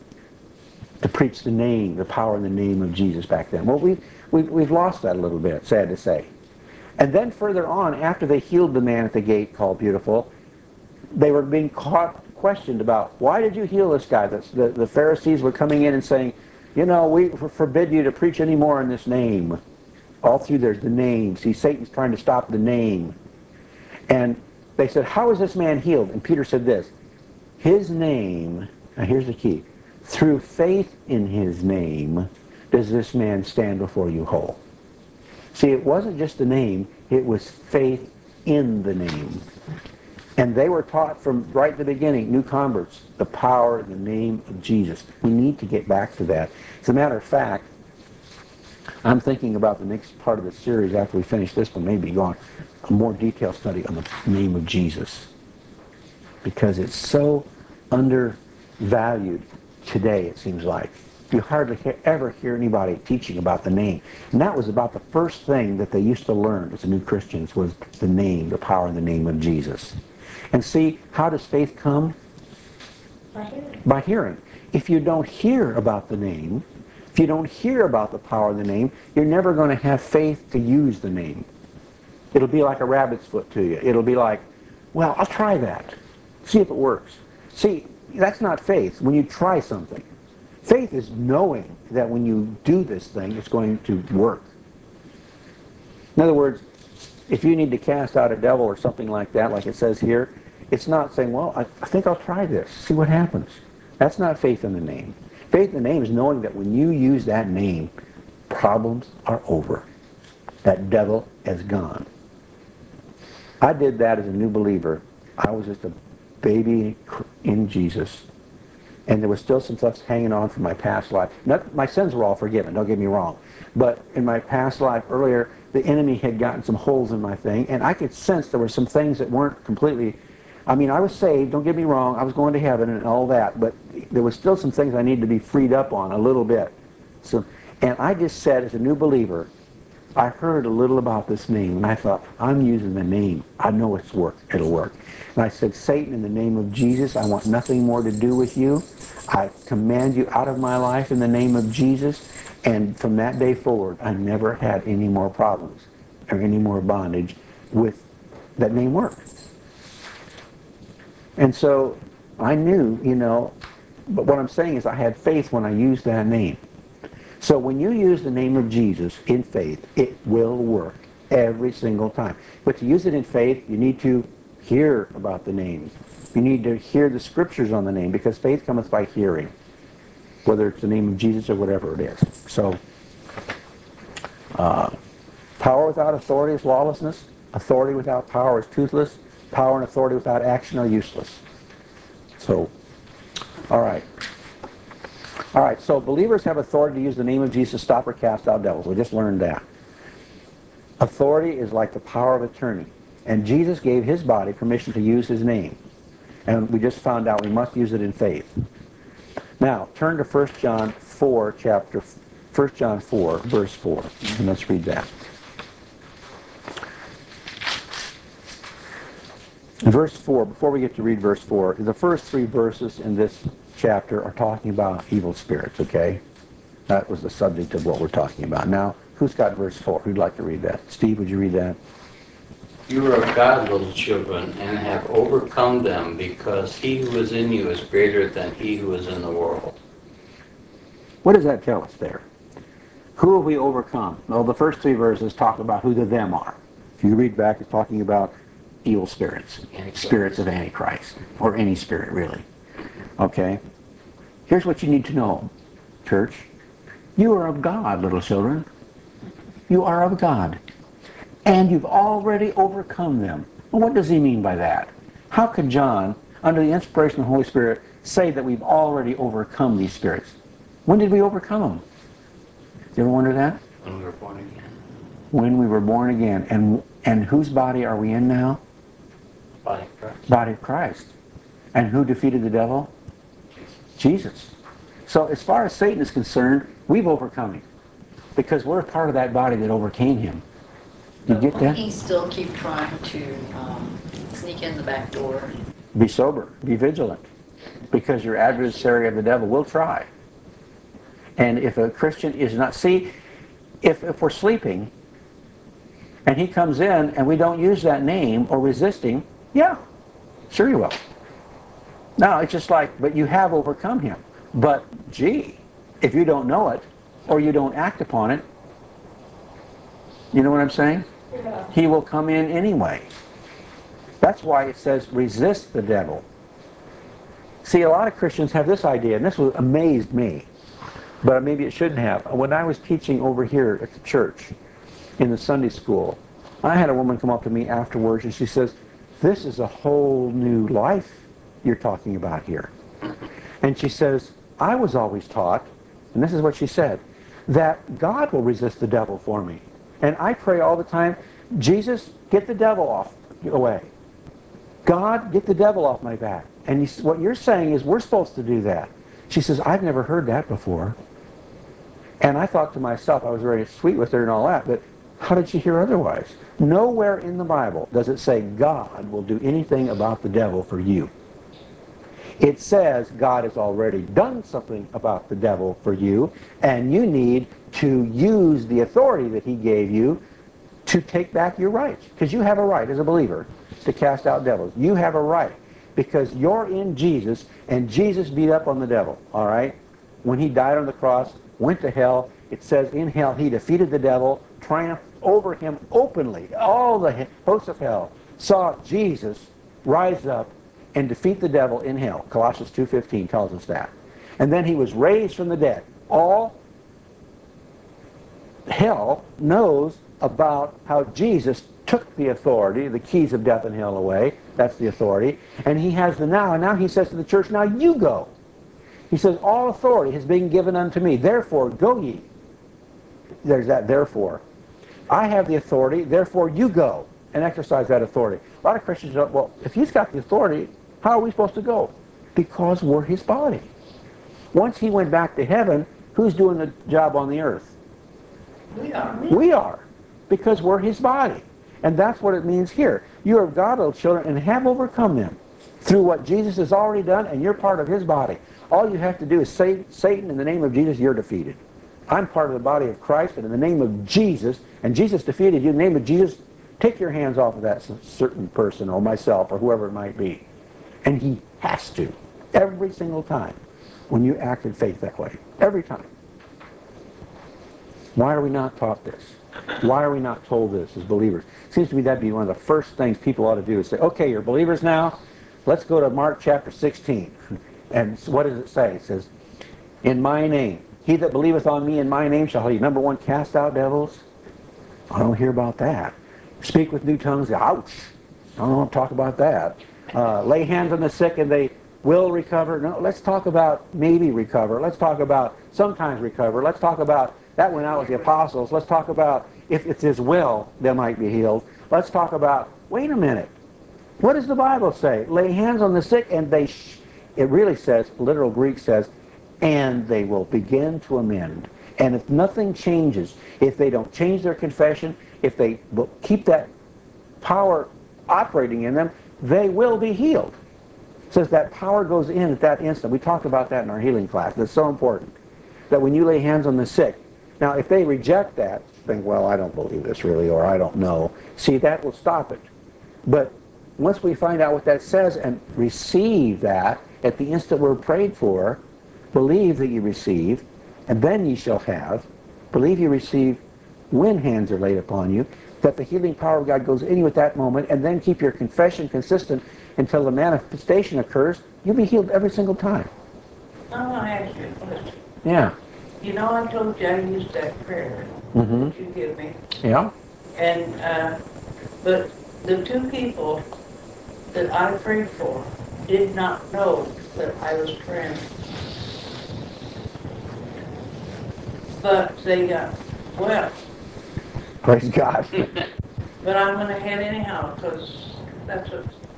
to preach the name, the power in the name of Jesus back then. Well, we've lost that a little bit, sad to say. And then further on, after they healed the man at the gate called Beautiful, they were being questioned about, why did you heal this guy? The Pharisees were coming in and saying, you know, we forbid you to preach any more in this name. All through there's the name. See, Satan's trying to stop the name. And they said, how is this man healed? And Peter said this, his name, now here's the key, through faith in his name does this man stand before you whole. See, it wasn't just the name, it was faith in the name. And they were taught from right at the beginning, new converts, the power in the name of Jesus. We need to get back to that. As a matter of fact, I'm thinking about the next part of the series after we finish this one, maybe go on a more detailed study on the name of Jesus. Because it's so undervalued today, it seems like. You hardly ever hear anybody teaching about the name. And that was about the first thing that they used to learn as new Christians was the name, the power in the name of Jesus. And see, how does faith come? By hearing. By hearing. If you don't hear about the name, if you don't hear about the power of the name, you're never going to have faith to use the name. It'll be like a rabbit's foot to you. It'll be like, well, I'll try that. See if it works. See, that's not faith when you try something. Faith is knowing that when you do this thing, it's going to work. In other words, if you need to cast out a devil or something like that, like it says here, it's not saying, well, I think I'll try this, see what happens. That's not faith in the name. Faith in the name is knowing that when you use that name, problems are over. That devil is gone. I did that as a new believer. I was just a baby in Jesus. And there was still some stuff hanging on from my past life. My sins were all forgiven, don't get me wrong. But in my past life earlier, the enemy had gotten some holes in my thing, and I could sense there were some things that weren't completely... I mean, I was saved, don't get me wrong, I was going to heaven and all that, but there was still some things I needed to be freed up on a little bit. So, and I just said, as a new believer, I heard a little about this name, and I thought, I'm using the name. I know it'll work. And I said, Satan, in the name of Jesus, I want nothing more to do with you. I command you out of my life in the name of Jesus. And from that day forward, I never had any more problems or any more bondage with that name work. And so I knew, but what I'm saying is I had faith when I used that name. So when you use the name of Jesus in faith, it will work every single time. But to use it in faith, you need to hear about the name. You need to hear the scriptures on the name, because faith cometh by hearing, whether it's the name of Jesus or whatever it is. So, power without authority is lawlessness. Authority without power is toothless. Power and authority without action are useless. So, all right. All right, so believers have authority to use the name of Jesus to stop or cast out devils. We just learned that. Authority is like the power of attorney. And Jesus gave his body permission to use his name. And we just found out we must use it in faith. Now, turn to 1 John 4, verse 4, and let's read that. Verse 4, before we get to read verse 4, the first 3 verses in this chapter are talking about evil spirits, okay? That was the subject of what we're talking about. Now, who's got verse 4? Who'd like to read that? Steve, would you read that? You are of God, little children, and have overcome them, because he who is in you is greater than he who is in the world. What does that tell us there? Who have we overcome? Well, the first 3 verses talk about who the them are. If you read back, it's talking about evil spirits, spirits of Antichrist, or any spirit, really. Okay? Here's what you need to know, church. You are of God, little children. You are of God. And you've already overcome them. Well, what does he mean by that? How could John, under the inspiration of the Holy Spirit, say that we've already overcome these spirits? When did we overcome them? You ever wonder that? When we were born again. When we were born again. And whose body are we in now? Body of Christ. Body of Christ. And who defeated the devil? Jesus. So as far as Satan is concerned, we've overcome him. Because we're a part of that body that overcame him. You get that? He still keep trying to sneak in the back door. Be sober. Be vigilant. Because your adversary of the devil will try. And if a Christian is not... See, if we're sleeping, and he comes in, and we don't use that name or resist him, yeah, sure you will. No, it's just like, but you have overcome him. But, gee, if you don't know it, or you don't act upon it, you know what I'm saying? Yeah. He will come in anyway. That's why it says resist the devil. See, a lot of Christians have this idea, and this amazed me, but maybe it shouldn't have. When I was teaching over here at the church, in the Sunday school, I had a woman come up to me afterwards, and she says, this is a whole new life you're talking about here. And she says, I was always taught, and this is what she said, that God will resist the devil for me. And I pray all the time, Jesus, get the devil away. God, get the devil off my back. And what you're saying is we're supposed to do that. She says, I've never heard that before. And I thought to myself, I was very sweet with her and all that, but how did she hear otherwise? Nowhere in the Bible does it say God will do anything about the devil for you. It says God has already done something about the devil for you, and you need to use the authority that he gave you to take back your rights. Because you have a right as a believer to cast out devils. You have a right because you're in Jesus, and Jesus beat up on the devil, all right? When he died on the cross, went to hell, it says in hell he defeated the devil, triumphed over him openly. All the hosts of hell saw Jesus rise up and defeat the devil in hell. Colossians 2:15 tells us that. And then he was raised from the dead. All hell knows about how Jesus took the authority, the keys of death and hell away. That's the authority. And he has the now. And now he says to the church, now you go. He says, all authority has been given unto me. Therefore, go ye. There's that therefore. I have the authority, therefore you go and exercise that authority. A lot of Christians go, well, if he's got the authority, how are we supposed to go? Because we're his body. Once he went back to heaven, who's doing the job on the earth? We are. We are. Because we're his body. And that's what it means here. You are of God, little children, and have overcome them through what Jesus has already done, and you're part of his body. All you have to do is say, Satan, in the name of Jesus, you're defeated. I'm part of the body of Christ, and in the name of Jesus, and Jesus defeated you, in the name of Jesus, take your hands off of that certain person or myself or whoever it might be. And he has to, every single time, when you act in faith that way. Every time. Why are we not taught this? Why are we not told this as believers? Seems to me that'd be one of the first things people ought to do is say, okay, you're believers now, let's go to Mark chapter 16. And what does it say? It says, in my name, he that believeth on me in my name shall he, number one, cast out devils. I don't hear about that. Speak with new tongues. Ouch. I don't want to talk about that. Lay hands on the sick and they will recover. No, let's talk about maybe recover. Let's talk about sometimes recover. Let's talk about that went out with the apostles. Let's talk about if it's his will, they might be healed. Let's talk about, wait a minute. What does the Bible say? Lay hands on the sick and they, it really says, literal Greek says, and they will begin to amend. And if nothing changes, if they don't change their confession, if they will keep that power operating in them, they will be healed. It says that power goes in at that instant. We talked about that in our healing class. That's so important. That when you lay hands on the sick, now if they reject that, think, well, I don't believe this really, or I don't know. See, that will stop it. But once we find out what that says and receive that at the instant we're prayed for, believe that you receive, and then ye shall have, believe you receive when hands are laid upon you, that the healing power of God goes in you at that moment, and then keep your confession consistent until the manifestation occurs, you'll be healed every single time. I want to ask you a question. Yeah. You know, I told you I used that prayer Mm-hmm. that you give me. Yeah. And, but the two people that I prayed for did not know that I was praying. But they got well. Praise God. But I went ahead anyhow, because that's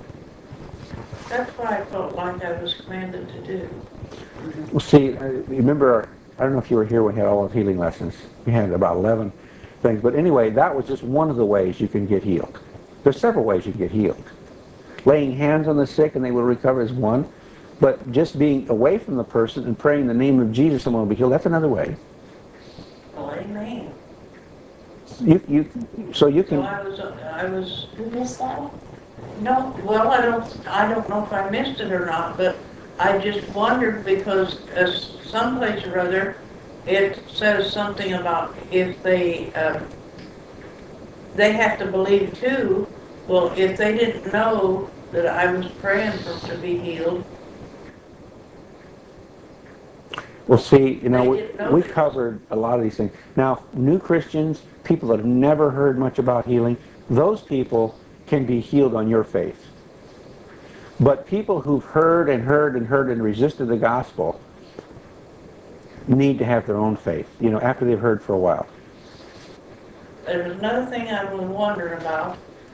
what I felt like I was commanded to do. Well, see, remember, I don't know if you were here when we had all those healing lessons. We had about 11 things. But anyway, that was just one of the ways you can get healed. There's several ways you can get healed. Laying hands on the sick and they will recover is one. But just being away from the person and praying in the name of Jesus, someone will be healed, that's another way. Well, amen. So you So can... I was, You missed that one? no, well, I don't know if I missed it or not, but I just wondered because someplace or other, it says something about if they have to believe too. Well, if they didn't know that I was praying for them to be healed. Well, see, you know, They didn't know we this. covered a lot of these things. Now, new Christians, people that have never heard much about healing, those people can be healed on your faith. But people who've heard and heard and heard and resisted the gospel need to have their own faith, you know, after they've heard for a while. There's another thing I was wondering about.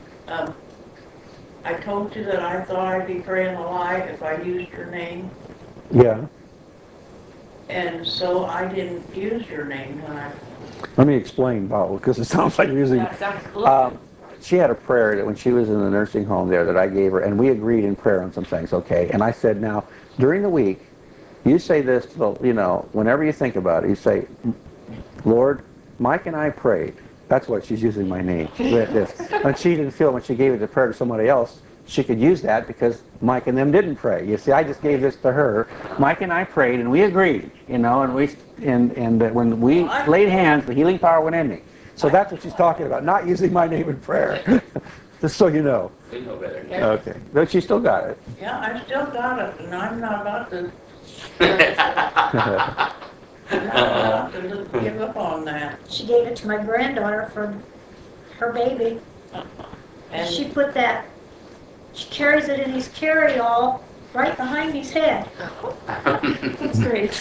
I told you that I thought I'd be praying a lie if I used your name. Yeah. And so I didn't use your name when I... Let me explain, Paul, because it sounds like you're using... That sounds cool. She had a prayer that when she was in the nursing home there that I gave her, and we agreed in prayer on some things, okay? And I said, now, during the week, you say this, you know, whenever you think about it, you say, Lord, Mike and I prayed. That's what she's using my name. And she didn't feel when she gave it to prayer to somebody else, she could use that because Mike and them didn't pray. You see, I just gave this to her. Mike and I prayed, and we agreed, you know, and that when we laid hands, the healing power went in me. So that's what she's talking about, not using my name in prayer. Just so you know. We know better. Okay. But she still got it. Yeah, I still got it, and I'm not about to give up on that. She gave it to my granddaughter for her baby. And she put that, she carries it in his carry-all right behind his head. That's great.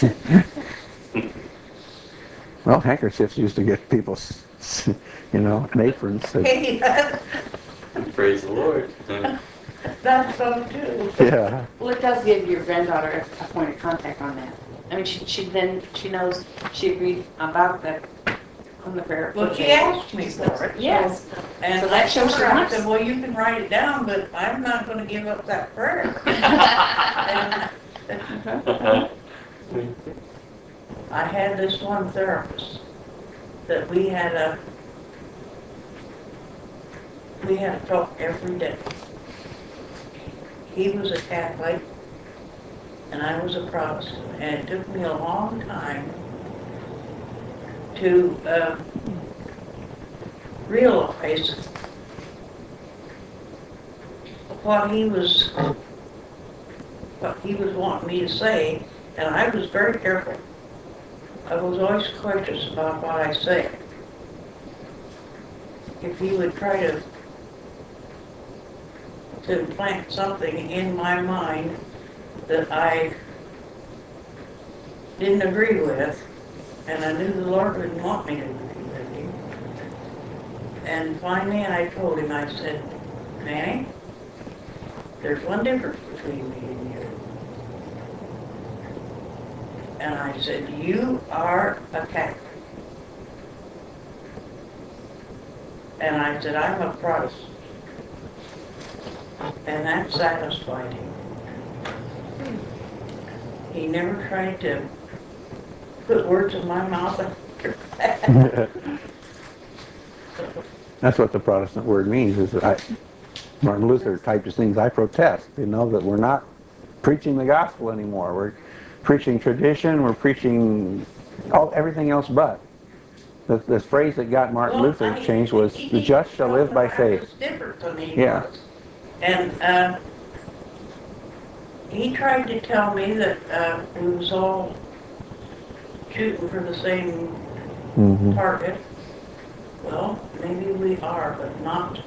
Well, handkerchiefs used to get people, you know, and aprons. Hey, Praise the Lord. that's so too. Yeah. Well, it does give your granddaughter a point of contact on that. I mean, she knows, she agreed about that on the prayer. Well, she asked me for it. Yes. And So I that shows told she her, I wants. said, well, you can write it down, but I'm not going to give up that prayer. And I had this one therapist that we had to talk every day. He was a Catholic and I was a Protestant, and it took me a long time to realize what he was wanting me to say, and I was very careful. I was always cautious about what I say. If he would try to implant something in my mind that I didn't agree with, and I knew the Lord didn't want me to agree with him. And finally I told him, I said, Manny, there's one difference between me and you. And I said, you are a Catholic. And I said, I'm a Protestant. And that satisfied him. He never tried to put words in my mouth after that. That's what the Protestant word means, is that Martin Luther typed his things, I protest, that we're not preaching the gospel anymore. We're preaching tradition, we're preaching everything else but. The phrase that got Martin Luther changed was, the just shall live by faith. It's different than he Yeah. was. And he tried to tell me that we was all shooting for the same target. Well, maybe we are, but not.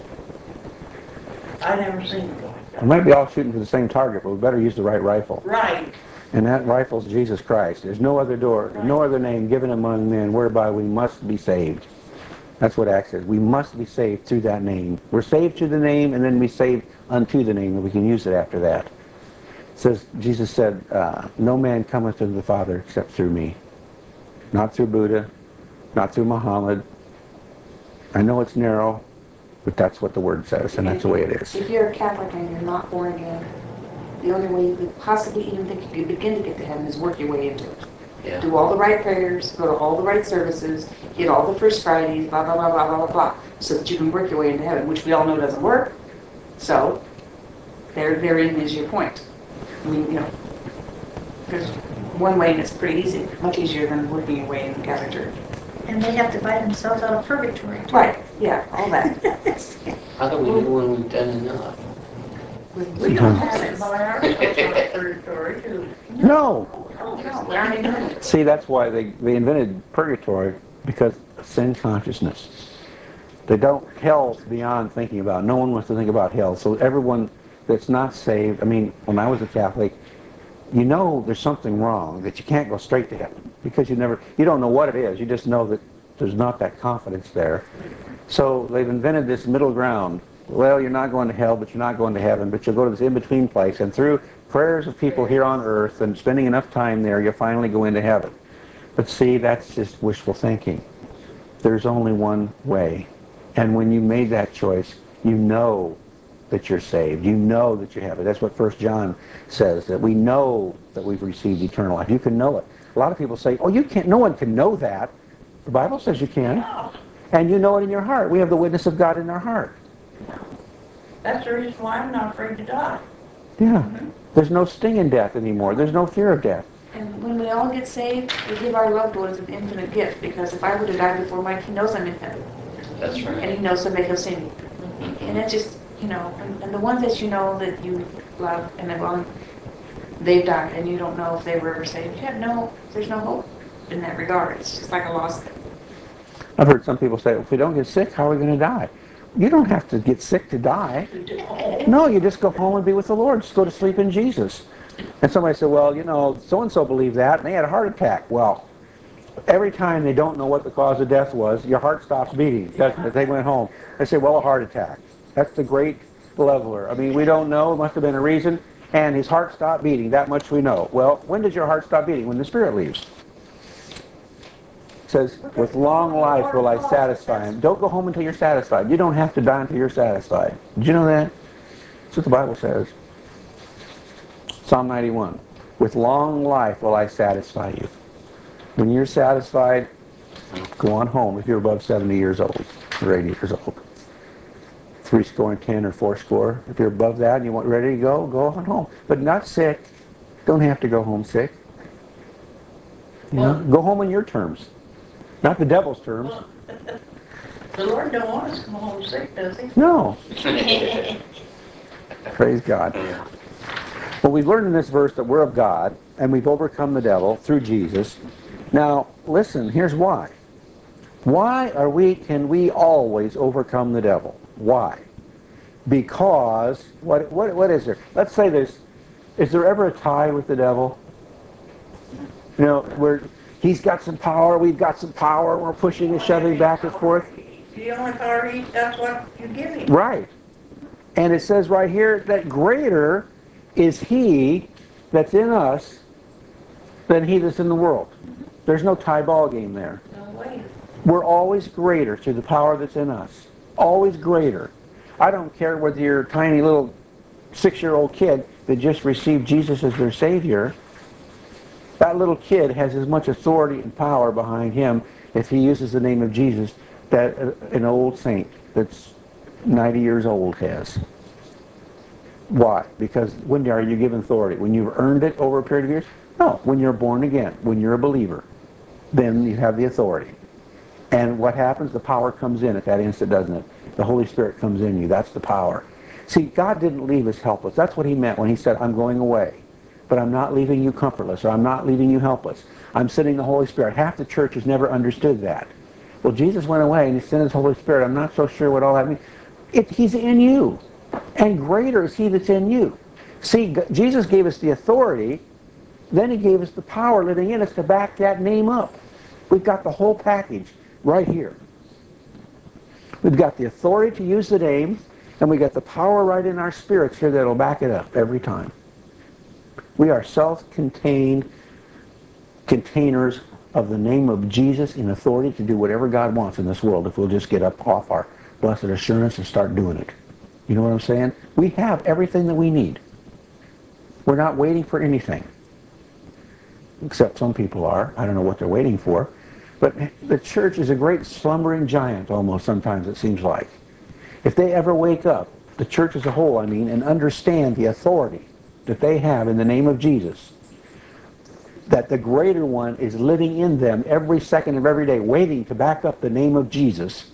I never seen it like that. We might be all shooting for the same target, but we better use the right rifle. Right. And that rifle's Jesus Christ. There's no other door, no other name given among men whereby we must be saved. That's what Acts says. We must be saved through that name. We're saved to the name, and then we saved unto the name, and we can use it after that. It says, Jesus said, no man cometh to the Father except through me. Not through Buddha, not through Muhammad. I know it's narrow, but that's what the Word says, and that's the way it is. If you're a Catholic and you're not born again, the only way you could possibly even think you could begin to get to heaven is work your way into it. Yeah. Do all the right prayers, go to all the right services, get all the First Fridays, blah, blah, blah, blah, blah, blah, blah, so that you can work your way into heaven, which we all know doesn't work. So, therein is your point. I mean, there's one way and it's pretty easy, much easier than working your way into the Catholic Church. And they have to buy themselves out of purgatory. too. Right, yeah, all that. How do we know when we've done enough? We don't have it. By ourselves on purgatory too. No! No, we aren't even doing it. See, that's why they invented purgatory, because of sin consciousness. They don't, hell's beyond thinking about. No one wants to think about hell. So everyone that's not saved, I mean, when I was a Catholic, you know there's something wrong, that you can't go straight to heaven, because you don't know what it is. You just know that there's not that confidence there. So they've invented this middle ground. Well, you're not going to hell, but you're not going to heaven, but you'll go to this in-between place, and through prayers of people here on earth and spending enough time there, you'll finally go into heaven. But see, that's just wishful thinking. There's only one way. And when you made that choice, you know that you're saved. You know that you have it. That's what 1 John says, that we know that we've received eternal life. You can know it. A lot of people say, oh, you can't, no one can know that. The Bible says you can. And you know it in your heart. We have the witness of God in our heart. That's the reason why I'm not afraid to die. Yeah. There's no sting in death anymore. There's no fear of death. And when we all get saved, we give our loved ones an infinite gift, because if I were to die before Mike, he knows I'm in heaven. That's And right. he knows someday he'll see me. And it's just, and the ones that you know that you love and have on, they've died, and you don't know if they were ever saved. There's no hope in that regard. It's just like a lost thing. I've heard some people say, if we don't get sick, how are we going to die? You don't have to get sick to die. No, you just go home and be with the Lord. Just go to sleep in Jesus. And somebody said, well, so-and-so believed that, and they had a heart attack. Well, every time they don't know what the cause of death was, your heart stops beating, doesn't it? They went home. They say, well, a heart attack. That's the great leveler. I mean, we don't know. It must have been a reason. And his heart stopped beating. That much we know. Well, when does your heart stop beating? When the Spirit leaves. It says, with long life will I satisfy him. Don't go home until you're satisfied. You don't have to die until you're satisfied. Did you know that? That's what the Bible says. Psalm 91. With long life will I satisfy you. When you're satisfied, go on home if you're above 70 years old or 80 years old. 70 or 10 or 40. If you're above that and you want ready to go on home. But not sick. Don't have to go home sick. Go home on your terms. Not the devil's terms. Well, the Lord don't want us to come home sick, does he? No. Praise God. Well, we've learned in this verse that we're of God, and we've overcome the devil through Jesus. Now, listen, here's why. Why can we always overcome the devil? Why? Because, what is there? Let's say is there ever a tie with the devil? Where he's got some power, we've got some power, we're pushing and shoving back and forth. The only power that's what you give him. Right. And it says right here that greater is he that's in us than he that's in the world. There's no tie ball game there. No way. We're always greater through the power that's in us. Always greater. I don't care whether you're a tiny little 6-year-old kid that just received Jesus as their Savior. That little kid has as much authority and power behind him if he uses the name of Jesus that an old saint that's 90 years old has. Why? Because when are you given authority? When you've earned it over a period of years? No. When you're born again, when you're a believer, then you have the authority. And what happens? The power comes in at that instant, doesn't it? The Holy Spirit comes in you. That's the power. See, God didn't leave us helpless. That's what he meant when he said, I'm going away. But I'm not leaving you comfortless, or I'm not leaving you helpless. I'm sending the Holy Spirit. Half the church has never understood that. Well, Jesus went away and he sent his Holy Spirit. I'm not so sure what all that means. He's in you. And greater is he that's in you. See, Jesus gave us the authority. Then he gave us the power living in us to back that name up. We've got the whole package right here. We've got the authority to use the name, and we got the power right in our spirits here that'll back it up every time. We are self-contained containers of the name of Jesus in authority to do whatever God wants in this world if we'll just get up off our blessed assurance and start doing it. You know what I'm saying? We have everything that we need. We're not waiting for anything. Except some people are. I don't know what they're waiting for. But the church is a great slumbering giant almost sometimes, it seems like. If they ever wake up, the church as a whole, I mean, and understand the authority that they have in the name of Jesus, that the greater one is living in them every second of every day, waiting to back up the name of Jesus,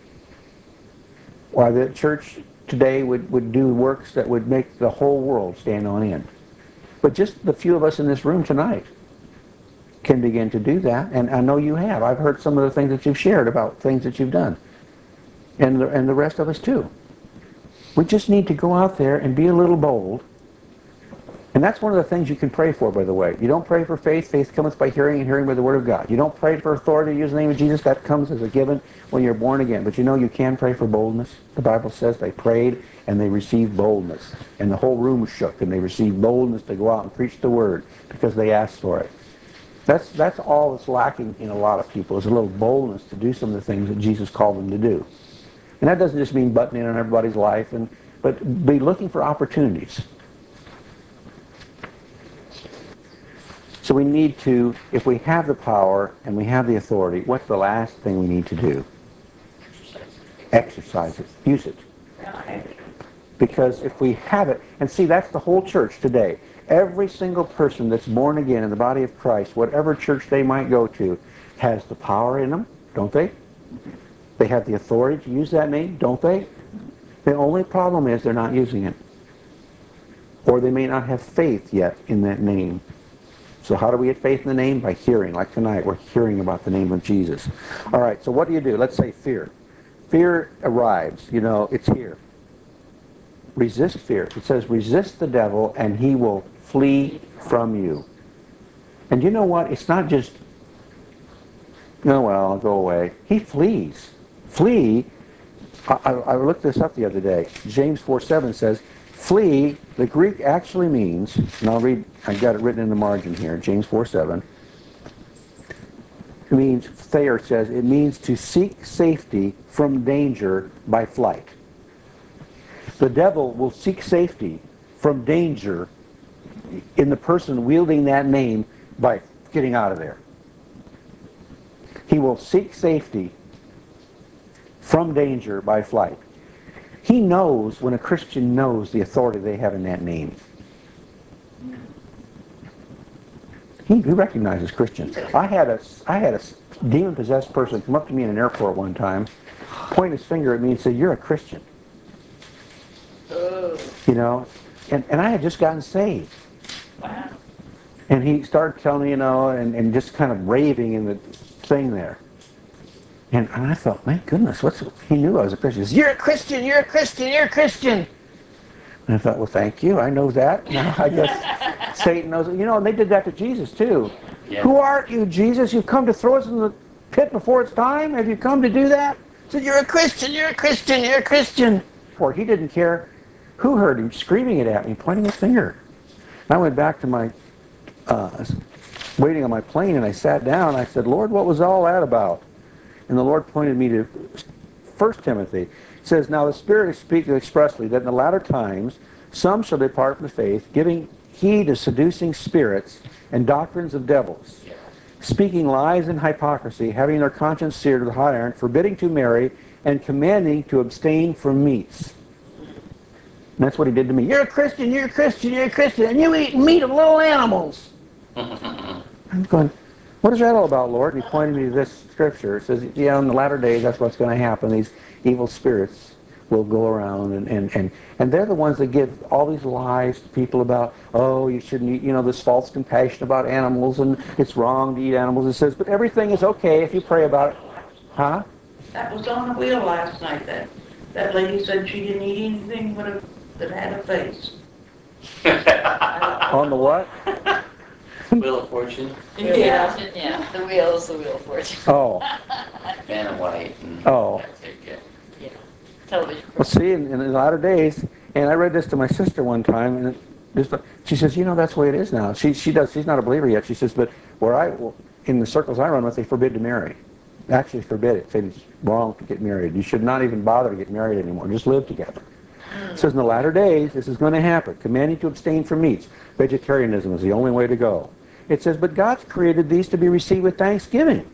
why the church today would do works that would make the whole world stand on end. But just the few of us in this room tonight can begin to do that, and I know you have. I've heard some of the things that you've shared about things that you've done, and the rest of us too. We just need to go out there and be a little bold, and that's one of the things you can pray for, by the way. You don't pray for faith. Faith cometh by hearing, and hearing by the word of God. You don't pray for authority to use the name of Jesus. That comes as a given when you're born again. But you know you can pray for boldness. The Bible says they prayed and they received boldness, and the whole room shook, and they received boldness to go out and preach the word because they asked for it. That's all that's lacking in a lot of people, is a little boldness to do some of the things that Jesus called them to do. And that doesn't just mean butting in on everybody's life, but be looking for opportunities. So we need to, if we have the power and we have the authority, what's the last thing we need to do? Exercise it. Use it. Because if we have it, and see, that's the whole church today. Every single person that's born again in the body of Christ, whatever church they might go to, has the power in them, don't they? They have the authority to use that name, don't they? The only problem is they're not using it. Or they may not have faith yet in that name. So how do we get faith in the name? By hearing. Like tonight, we're hearing about the name of Jesus. All right, so what do you do? Let's say fear. Fear arrives. You know, it's here. Resist fear. It says, resist the devil and he will flee from you. And you know what? It's not just, no, well, I'll go away. He flees. Flee. I looked this up the other day. James 4:7 says, flee, the Greek actually means, and I've got it written in the margin here, James 4:7. It means, Thayer says, it means to seek safety from danger by flight. The devil will seek safety from danger in the person wielding that name by getting out of there. He will seek safety from danger by flight. He knows when a Christian knows the authority they have in that name. He recognizes Christians. I had a demon-possessed person come up to me in an airport one time, point his finger at me and say, "You're a Christian." You know, and I had just gotten saved. Wow. And he started telling me, you know, and just kind of raving in the thing there. And I thought, my goodness, he knew I was a Christian. He says, "You're a Christian, you're a Christian, you're a Christian." And I thought, well, thank you. I know that. Now I guess Satan knows it. You know, and they did that to Jesus too. Yeah. Who art you, Jesus? You've come to throw us in the pit before it's time? Have you come to do that? He said, "You're a Christian, you're a Christian, you're a Christian." For he didn't care who heard him screaming it at me, pointing his finger. I went back to my waiting on my plane, and I sat down. I said, Lord, what was all that about? And the Lord pointed me to 1 Timothy. It says, now the Spirit speaks expressly that in the latter times some shall depart from the faith, giving heed to seducing spirits and doctrines of devils, speaking lies and hypocrisy, having their conscience seared with a hot iron, forbidding to marry, and commanding to abstain from meats. And that's what he did to me. You're a Christian, you're a Christian, you're a Christian, and you eat meat of little animals. I'm going, what is that all about, Lord? And he pointed me to this scripture. It says, yeah, in the latter days, that's what's going to happen. These evil spirits will go around, and they're the ones that give all these lies to people about, oh, you shouldn't eat, this false compassion about animals, and it's wrong to eat animals. It says, but everything is okay if you pray about it. Huh? That was on the wheel last night. That lady said she didn't eat anything that had a face. On the what? Wheel of Fortune, Yeah, the wheel is the wheel of fortune. Oh. Man in White. And Oh. I think, Yeah, television. Well, see, in the latter days, and I read this to my sister one time, and she says, that's the way it is now. She's not a believer yet. She says, but in the circles I run with, they forbid to marry. Actually forbid it. Say it's wrong to get married. You should not even bother to get married anymore. Just live together. It says in the latter days, this is going to happen. Commanding to abstain from meats. Vegetarianism is the only way to go. It says, but God's created these to be received with thanksgiving.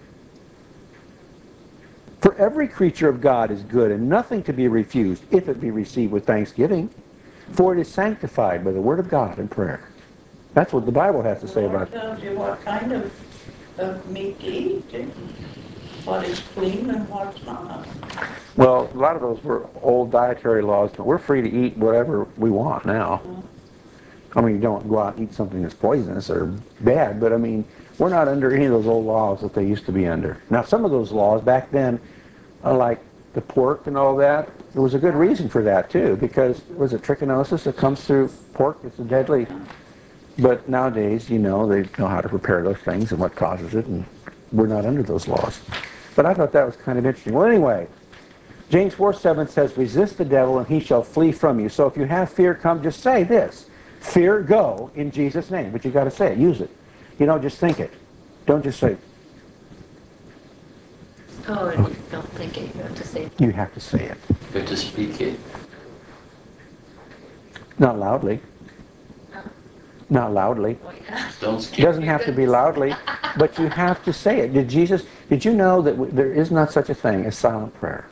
For every creature of God is good, and nothing to be refused, if it be received with thanksgiving. For it is sanctified by the word of God and prayer. That's what the Bible has to say about it. The Lord tells you what kind of meat to eat, and what is clean and what's not. Well, a lot of those were old dietary laws, but we're free to eat whatever we want now. I mean, you don't go out and eat something that's poisonous or bad, but I mean, we're not under any of those old laws that they used to be under. Now, some of those laws back then, like the pork and all that, there was a good reason for that too, because was it trichinosis that comes through pork? It's a deadly. But nowadays, they know how to prepare those things and what causes it, and we're not under those laws. But I thought that was kind of interesting. Well, anyway, James 4:7 says, resist the devil and he shall flee from you. So if you have fear come, just say this. Fear, go in Jesus' name. But you got to say it. Use it. Just think it. Don't just say it. Oh, you don't think it, you have to say it. You have to say it. good to speak it. Not loudly. Not loudly. Oh, yeah. Don't It skip. doesn't have to be loudly, but you have to say it. Did you know that there is not such a thing as silent prayer?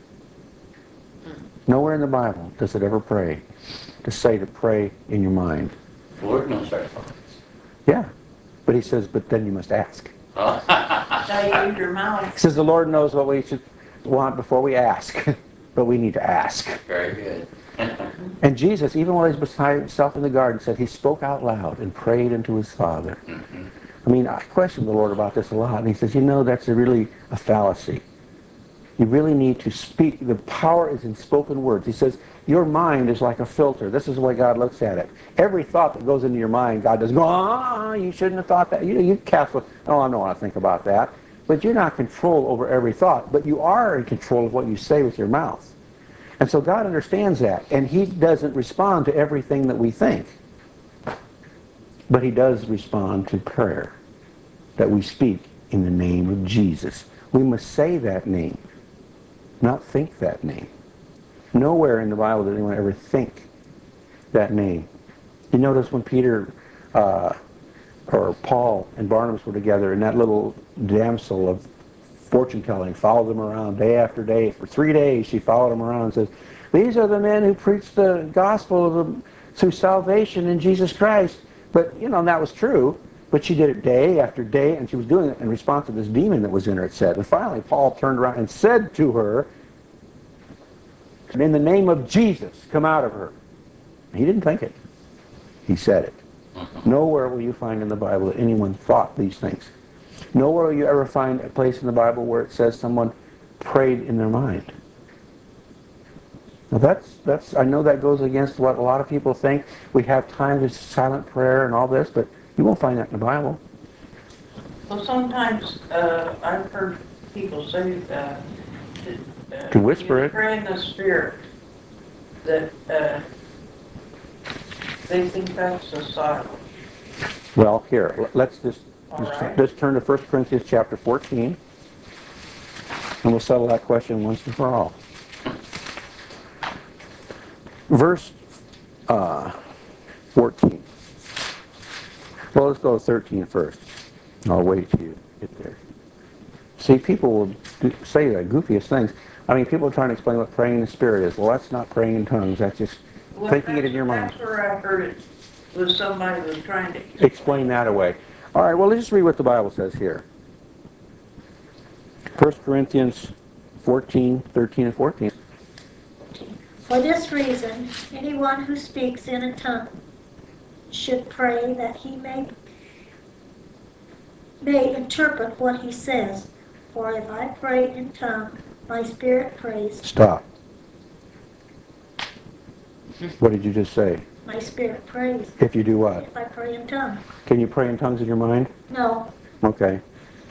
Nowhere in the Bible does it ever pray to pray in your mind. The Lord knows our thoughts. Yeah. But he says, but then you must ask. Oh. Now you use your mouth. He says the Lord knows what we should want before we ask, but we need to ask. Very good. And Jesus, even while he was beside himself in the garden, said he spoke out loud and prayed unto his Father. Mhm. I mean, I questioned the Lord about this a lot, and he says, that's really a fallacy. You really need to speak. The power is in spoken words. He says, your mind is like a filter. This is the way God looks at it. Every thought that goes into your mind, God does go, you shouldn't have thought that. You cast, I don't want to think about that. But you're not control over every thought, but you are in control of what you say with your mouth. And so God understands that, and he doesn't respond to everything that we think. But he does respond to prayer that we speak in the name of Jesus. We must say that name, not think that name. Nowhere in the Bible did anyone ever think that name. You notice when Peter or Paul and Barnabas were together, and that little damsel of fortune-telling followed them around day after day. For 3 days she followed them around and says, these are the men who preach the gospel through salvation in Jesus Christ. But, and that was true. But she did it day after day, and she was doing it in response to this demon that was in her, it said. And finally, Paul turned around and said to her, in the name of Jesus, come out of her. He didn't think it. He said it. Nowhere will you find in the Bible that anyone thought these things. Nowhere will you ever find a place in the Bible where it says someone prayed in their mind. Now that's I know that goes against what a lot of people think. We have times of silent prayer and all this, but you won't find that in the Bible. Well, sometimes I've heard people say To whisper it. Pray in the Spirit. That they think that's a silence. Well, here, let's just All right. Just turn to 1 Corinthians chapter 14, and we'll settle that question once and for all. Verse 14. Well, let's go to 13 first. I'll wait till you get there. See, people will say the goofiest things. I mean, people are trying to explain what praying in the Spirit is. Well, that's not praying in tongues. That's just Well, thinking it in your mind. That's where I heard it, was somebody was trying to Explain that away. All right, well, let's just read what the Bible says here. 1 Corinthians 14, 13, and 14. For this reason, anyone who speaks in a tongue should pray that he may interpret what he says. For if I pray in tongue, my spirit prays. Stop. What did you just say? My spirit prays. If you do what? If I pray in tongue. Can you pray in tongues in your mind? No, Okay.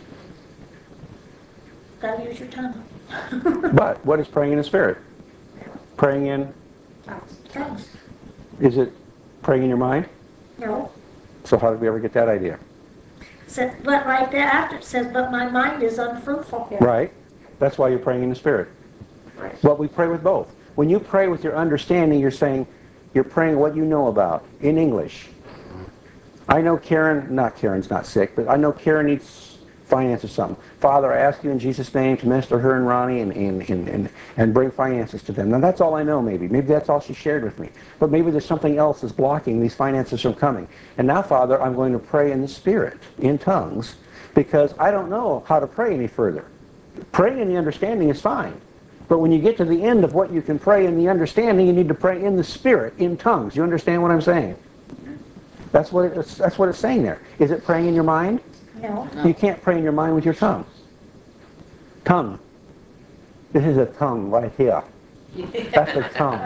gotta use your tongue. But what is praying in the Spirit? Praying in, Tongues. is it praying in your mind? No. So how did we ever get that idea? But right there after it says, but my mind is unfruitful. Right. That's why you're praying in the Spirit. Right. Well, we pray with both. When you pray with your understanding, you're saying, you're praying what you know about in English. I know Karen's not sick, but I know Karen needs finance or something. Father, I ask you in Jesus' name to minister her and Ronnie and bring finances to them. Now that's all I know maybe. Maybe that's all she shared with me. But maybe there's something else that's blocking these finances from coming. And now, Father, I'm going to pray in the Spirit, in tongues, because I don't know how to pray any further. Praying in the understanding is fine. But when you get to the end of what you can pray in the understanding, you need to pray in the Spirit, in tongues. You understand what I'm saying? That's what it's saying there. Is it praying in your mind? No. You can't pray in your mind with your tongue. Tongue. This is a tongue right here. That's a tongue.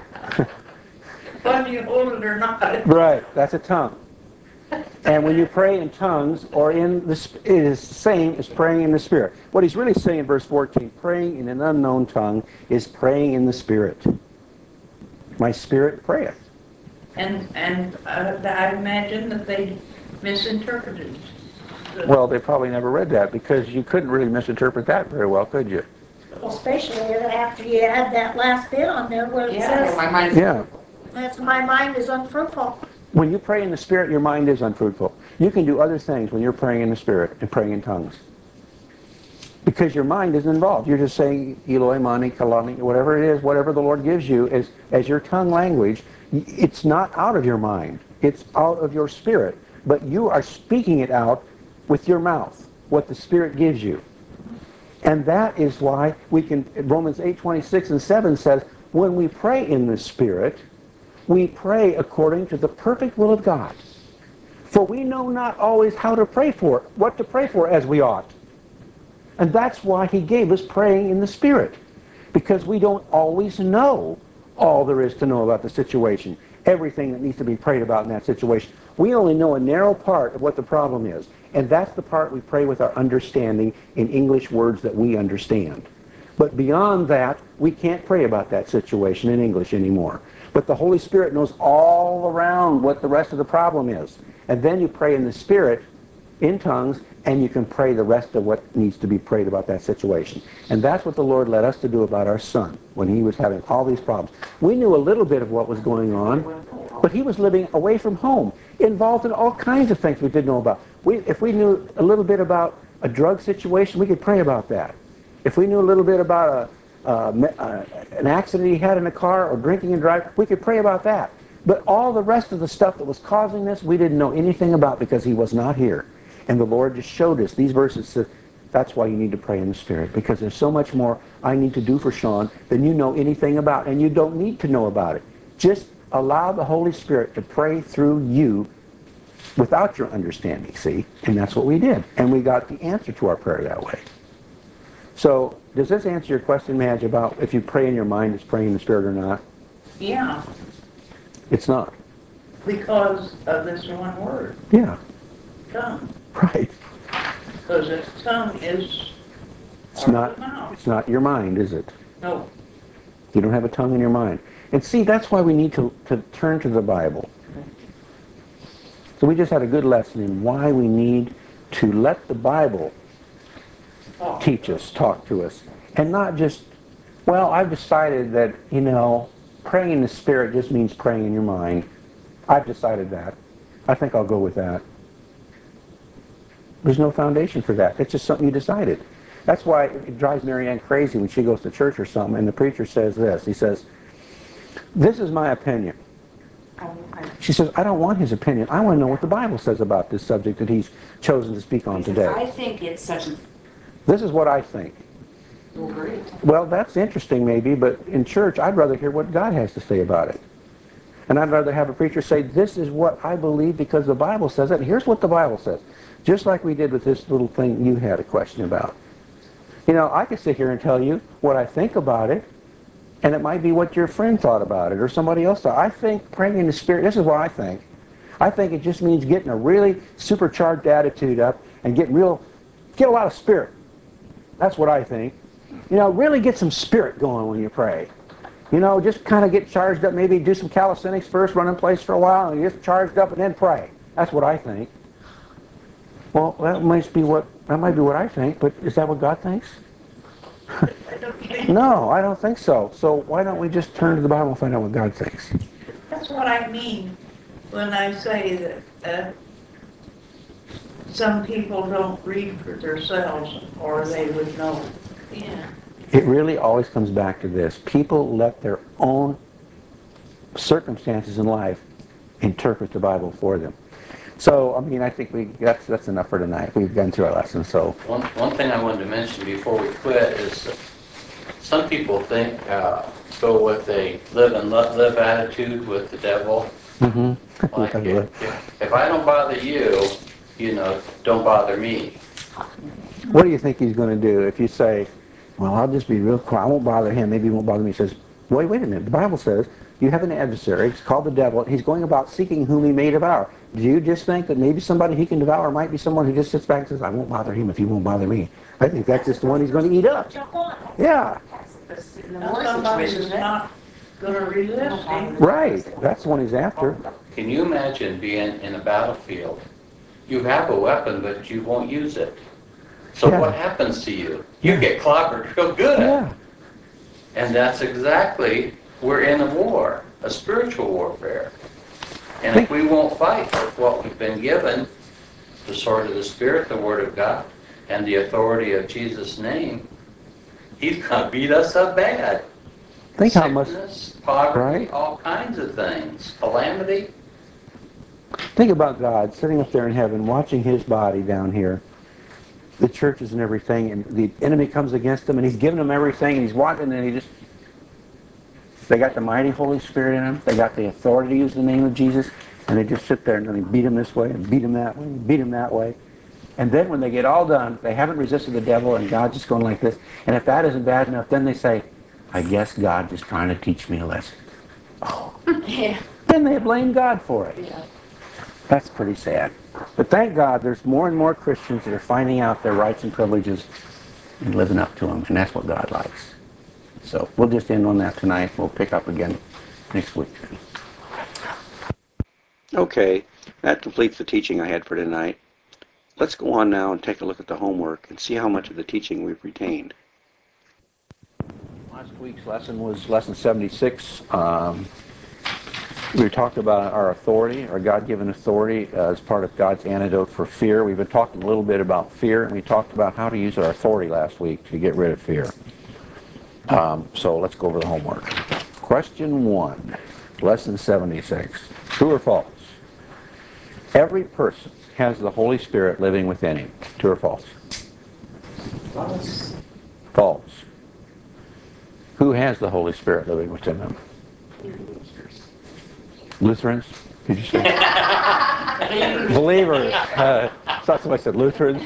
whether you hold it or not. Right, that's a tongue. And when you pray in tongues or in the, it is the same as praying in the Spirit. What he's really saying in verse 14, praying in an unknown tongue is praying in the Spirit. My spirit prayeth. And I imagine that they misinterpreted. Well, they probably never read that because you couldn't really misinterpret that very well, could you? Especially after you add that last bit on there where it says, my mind. Yeah. that's my mind is unfruitful. When you pray in the Spirit, your mind is unfruitful. You can do other things when you're praying in the Spirit and praying in tongues. Because your mind isn't involved. You're just saying, Eloi, Mani, Kalani, whatever it is, whatever the Lord gives you as your tongue language, it's not out of your mind. It's out of your spirit. But you are speaking it out with your mouth, what the Spirit gives you. And that is why we can, Romans 8:26 and 7 says, when we pray in the Spirit, we pray according to the perfect will of God. For we know not always how to pray for, what to pray for as we ought. And that's why he gave us praying in the Spirit. Because we don't always know all there is to know about the situation. Everything that needs to be prayed about in that situation. We only know a narrow part of what the problem is. And that's the part we pray with our understanding in English words that we understand. But beyond that, we can't pray about that situation in English anymore. But the Holy Spirit knows all around what the rest of the problem is. And then you pray in the Spirit, in tongues, and you can pray the rest of what needs to be prayed about that situation. And that's what the Lord led us to do about our son when he was having all these problems. We knew a little bit of what was going on, but he was living away from home, involved in all kinds of things we didn't know about. If we knew a little bit about a drug situation, we could pray about that. If we knew a little bit about an accident he had in a car or drinking and driving, we could pray about that. But all the rest of the stuff that was causing this, we didn't know anything about because he was not here. And the Lord just showed us. These verses said, that's why you need to pray in the Spirit. Because there's so much more I need to do for Sean than you know anything about. And you don't need to know about it. Just allow the Holy Spirit to pray through you without your understanding, see? And that's what we did. And we got the answer to our prayer that way. So, does this answer your question, Madge, about if you pray in your mind, it's praying in the Spirit or not? Yeah, It's not. because of this one word, Yeah, tongue. right. Because its tongue is It's part not, of the mouth. it's not your mind, is it? No, You don't have a tongue in your mind. And see, that's why we need to turn to the Bible. So we just had a good lesson in why we need to let the Bible teach us, talk to us, and not just, well, I've decided that, praying in the Spirit just means praying in your mind. I've decided that. I think I'll go with that. There's no foundation for that. It's just something you decided. That's why it drives Marianne crazy when she goes to church or something and the preacher says this. He says, this is my opinion. She says, I don't want his opinion. I want to know what the Bible says about this subject that he's chosen to speak on today. I think it's such a... This is what I think. Well, great. Well, that's interesting maybe, but in church I'd rather hear what God has to say about it. And I'd rather have a preacher say, this is what I believe because the Bible says it, and here's what the Bible says. Just like we did with this little thing you had a question about. I could sit here and tell you what I think about it, and it might be what your friend thought about it, or somebody else thought. I think praying in the Spirit, this is what I think. I think it just means getting a really supercharged attitude up and get a lot of spirit. That's what I think. Really get some spirit going when you pray. Just kind of get charged up, maybe do some calisthenics first, run in place for a while, and get charged up and then pray. That's what I think. Well, that might be what I think, but is that what God thinks? No, I don't think so. So why don't we just turn to the Bible and find out what God thinks? That's what I mean when I say that some people don't read for themselves, or they would know. Yeah. It really always comes back to this. People let their own circumstances in life interpret the Bible for them. So, I think that's enough for tonight. We've gone through our lesson, so. One thing I wanted to mention before we quit is that some people think, go with a live and let live attitude with the devil. Mm-hmm. Like if I don't bother you, don't bother me. What do you think he's going to do if you say, well, I'll just be real quiet, I won't bother him, maybe he won't bother me? He says, wait a minute, the Bible says you have an adversary, it's called the devil, he's going about seeking whom he may devour. Do you just think that maybe somebody he can devour might be someone who just sits back and says, I won't bother him if he won't bother me? I think that's just the one he's going to eat up. Yeah. Somebody who's not going to resist him. Right. That's the one he's after. Can you imagine being in a battlefield? You have a weapon, but you won't use it. So Yeah. what happens to you? You get clobbered real good. Yeah. And that's exactly, we're in a war, a spiritual warfare. And if we won't fight with what we've been given, the sword of the Spirit, the Word of God, and the authority of Jesus' name, he's going to beat us up bad. Think how much. Sickness, poverty, Right. all kinds of things. Calamity. Think about God sitting up there in heaven, watching his body down here, the churches and everything, and the enemy comes against him, and he's giving them everything, and he's watching, and they got the mighty Holy Spirit in them, they got the authority to use the name of Jesus, and they just sit there and they beat him this way, and beat him that way, and beat him that way. And then when they get all done, they haven't resisted the devil, and God's just going like this. And if that isn't bad enough, then they say, I guess God is trying to teach me a lesson. Oh. Yeah. Then they blame God for it. Yeah. That's pretty sad. But thank God there's more and more Christians that are finding out their rights and privileges and living up to them, and that's what God likes. So we'll just end on that tonight. We'll pick up again next week. Okay, that completes the teaching I had for tonight. Let's go on now and take a look at the homework and see how much of the teaching we've retained. Last week's lesson was lesson 76. We talked about our authority, our God-given authority as part of God's antidote for fear. We've been talking a little bit about fear, and we talked about how to use our authority last week to get rid of fear. So let's go over the homework. Question 1, lesson 76. True or false? Every person has the Holy Spirit living within him. True or false? False. False. Who has the Holy Spirit living within them? Lutherans? Did you say? Believers. I thought somebody said Lutherans.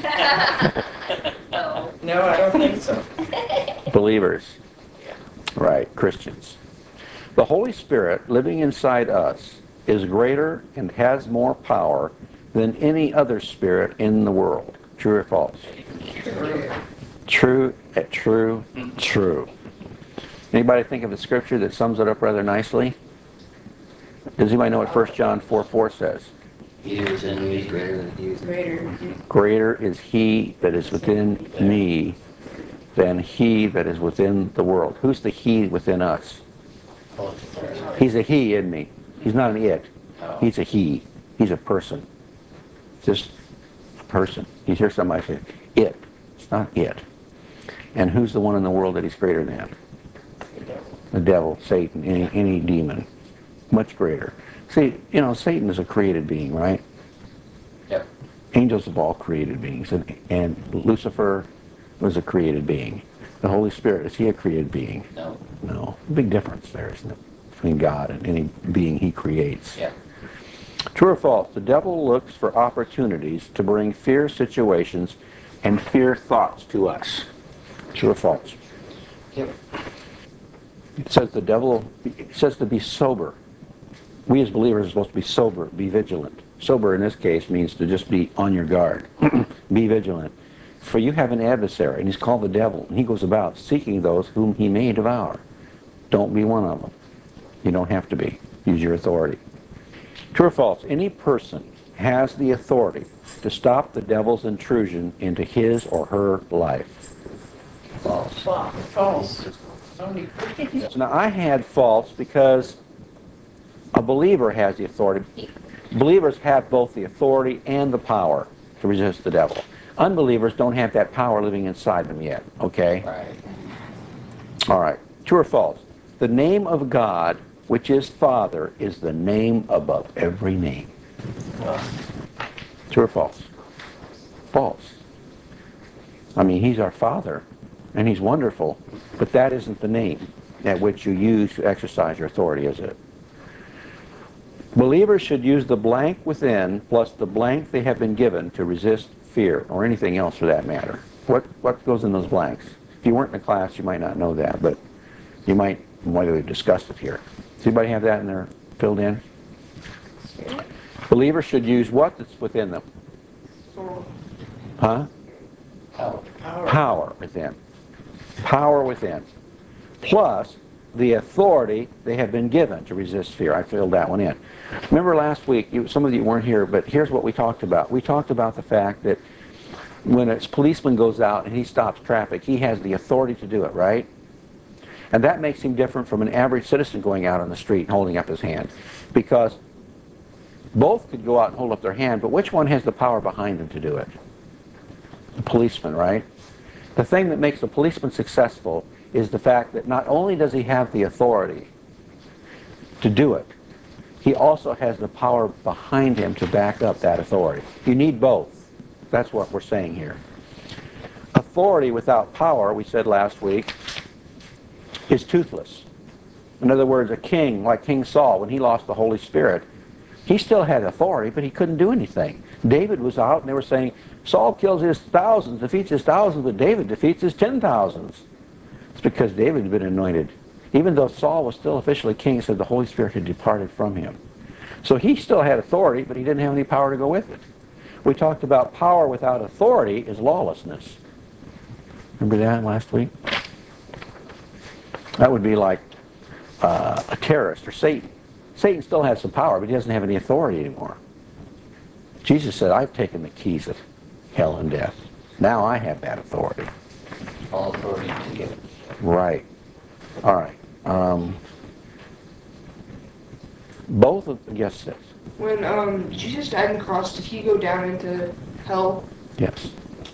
No, I don't think so. Believers. Right, Christians. The Holy Spirit living inside us is greater and has more power than any other spirit in the world. True or false? True, true, true. Anybody think of a scripture that sums it up rather nicely? Does anybody know what 1 John 4:4 says? He who is in me is greater than he who is in Greater. Greater is he that is within me than he that is within the world. Who's the he within us? He's a he in me. He's not an it. He's a he. He's a person. Just a person. You hear somebody say, it. It's not it. And who's the one in the world that he's greater than? The devil, Satan, any demon. Much greater. See, you know, Satan is a created being, right? Yep. Angels of all created beings. And Lucifer was a created being. The Holy Spirit, is he a created being? No. No. Big difference there, isn't it? Between God and any being he creates. Yeah. True or false? The devil looks for opportunities to bring fear situations and fear thoughts to us. True or false? Yep. It says the devil, it says to be sober. We as believers are supposed to be sober, be vigilant. Sober in this case means to just be on your guard. Be vigilant. For you have an adversary, and he's called the devil, and he goes about seeking those whom he may devour. Don't be one of them. You don't have to be. Use your authority. True or false? Any person has the authority to stop the devil's intrusion into his or her life. False. False. So now I had false because a believer has the authority. Believers have both the authority and the power to resist the devil. Unbelievers don't have that power living inside them yet, okay? Right. All right. True or false? The name of God, which is Father, is the name above every name. True or false? False. I mean, he's our Father, and he's wonderful, but that isn't the name at which you use to exercise your authority, is it? Believers should use the blank within plus the blank they have been given to resist fear, or anything else for that matter. What goes in those blanks? If you weren't in the class, you might not know that, but you might have discussed it here. Does anybody have that in there filled in? Believers should use what that's within them? Huh? Power within. Power within. Plus the authority they have been given to resist fear. I filled that one in. Remember last week, some of you weren't here, but here's what we talked about. We talked about the fact that when a policeman goes out and he stops traffic, he has the authority to do it, right? And that makes him different from an average citizen going out on the street and holding up his hand. Because both could go out and hold up their hand, but which one has the power behind them to do it? The policeman, right? The thing that makes the policeman successful is the fact that not only does he have the authority to do it, he also has the power behind him to back up that authority. You need both. That's what we're saying here. Authority without power, we said last week, is toothless. In other words, a king like King Saul, when he lost the Holy Spirit, he still had authority, but he couldn't do anything. David was out, and they were saying, Saul kills his thousands, defeats his thousands, but David defeats his 10,000s. It's because David had been anointed. Even though Saul was still officially king, it said the Holy Spirit had departed from him. So he still had authority, but he didn't have any power to go with it. We talked about power without authority is lawlessness. Remember that last week? That would be like a terrorist or Satan. Satan still has some power, but he doesn't have any authority anymore. Jesus said, I've taken the keys of hell and death. Now I have that authority. All authority to give. Right. All right. Both of yes, sis. When Jesus died on the cross, did he go down into hell? Yes.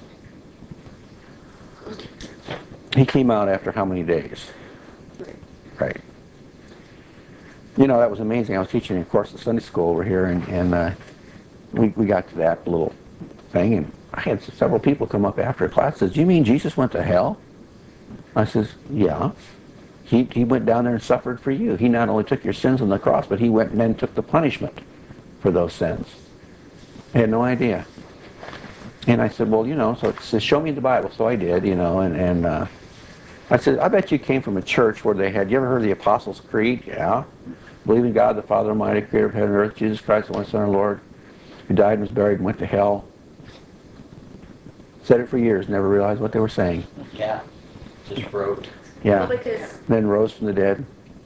He came out after how many days? Right. You know, that was amazing. I was teaching a course at Sunday school over here, and we got to that little thing, and I had several people come up after class and says, do you mean Jesus went to hell? I says, yeah. He went down there and suffered for you. He not only took your sins on the cross, but he went and then took the punishment for those sins. I had no idea. And I said, well, you know, so it says, show me the Bible. So I did, you know, and I said, I bet you came from a church where they had, you ever heard of the Apostles' Creed? Yeah. Believe in God, the Father Almighty, creator of heaven and earth, Jesus Christ, the one Son, our Lord, who died and was buried and went to hell. Said it for years, never realized what they were saying. Yeah. Just wrote. Yeah. Well, because Then rose from the dead.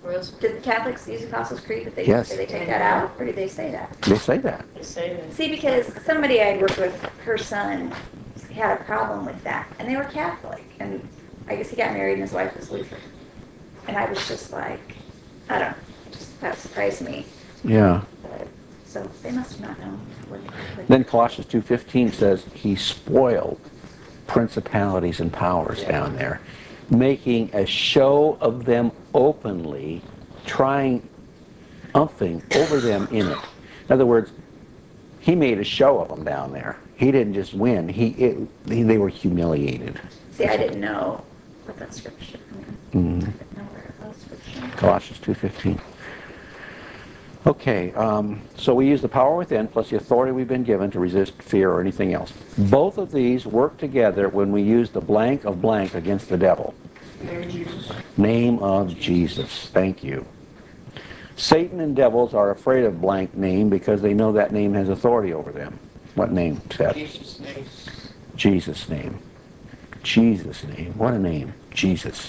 Rose, Did the Catholics use Apostles' Creed? Yes. Did they take that out, or did they say that? They say that. they say that. See, because somebody I worked with, her son had a problem with that, and they were Catholic, and I guess he got married and his wife was Lutheran. And I was just like, I don't know, just that surprised me. Yeah. So they must have not known what. Then Colossians 2:15 says he spoiled principalities and powers down there, making a show of them openly, triumphing over them in it. In other words, he made a show of them down there. He didn't just win. They were humiliated. See, I didn't know what that scripture meant. I didn't know where it was scripture. Colossians 2:15. Okay, so we use the power within plus the authority we've been given to resist fear or anything else. Both of these work together when we use the blank of blank against the devil. Name of Jesus. Name of Jesus. Thank you. Satan and devils are afraid of blank name because they know that name has authority over them. What name, Seth? Jesus' name. Jesus' name. Jesus' name. What a name. Jesus.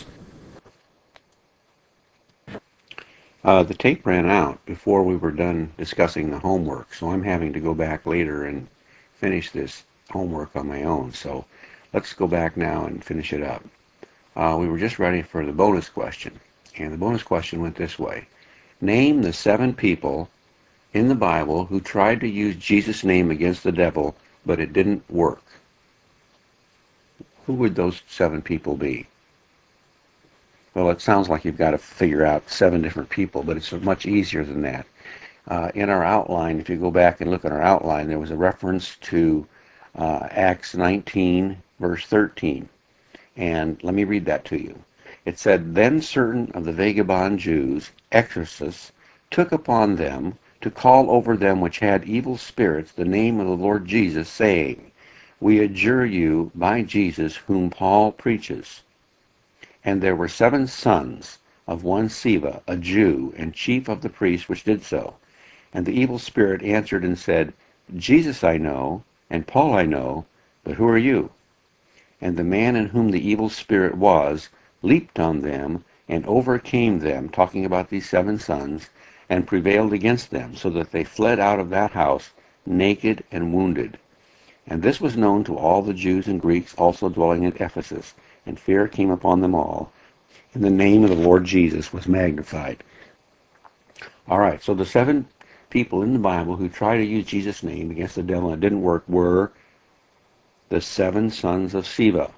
The tape ran out before we were done discussing the homework, so I'm having to go back later and finish this homework on my own. So let's go back now and finish it up. We were just ready for the bonus question, and the bonus question went this way. Name the 7 people in the Bible who tried to use Jesus' name against the devil, but it didn't work. Who would those 7 people be? Well, it sounds like you've got to figure out 7 different people, but it's much easier than that. In our outline, if you go back and look at our outline, there was a reference to Acts 19, verse 13. And let me read that to you. It said, Then certain of the vagabond Jews, exorcists, took upon them to call over them which had evil spirits the name of the Lord Jesus, saying, We adjure you by Jesus whom Paul preaches. And there were 7 sons of one Sceva, a Jew, and chief of the priests which did so. And the evil spirit answered and said, Jesus I know, and Paul I know, but who are you? And the man in whom the evil spirit was leaped on them and overcame them, talking about these 7 sons, and prevailed against them, so that they fled out of that house naked and wounded. And this was known to all the Jews and Greeks also dwelling at Ephesus, and fear came upon them all, and the name of the Lord Jesus was magnified. All right, so the 7 people in the Bible who tried to use Jesus' name against the devil and it didn't work were the 7 sons of Sceva.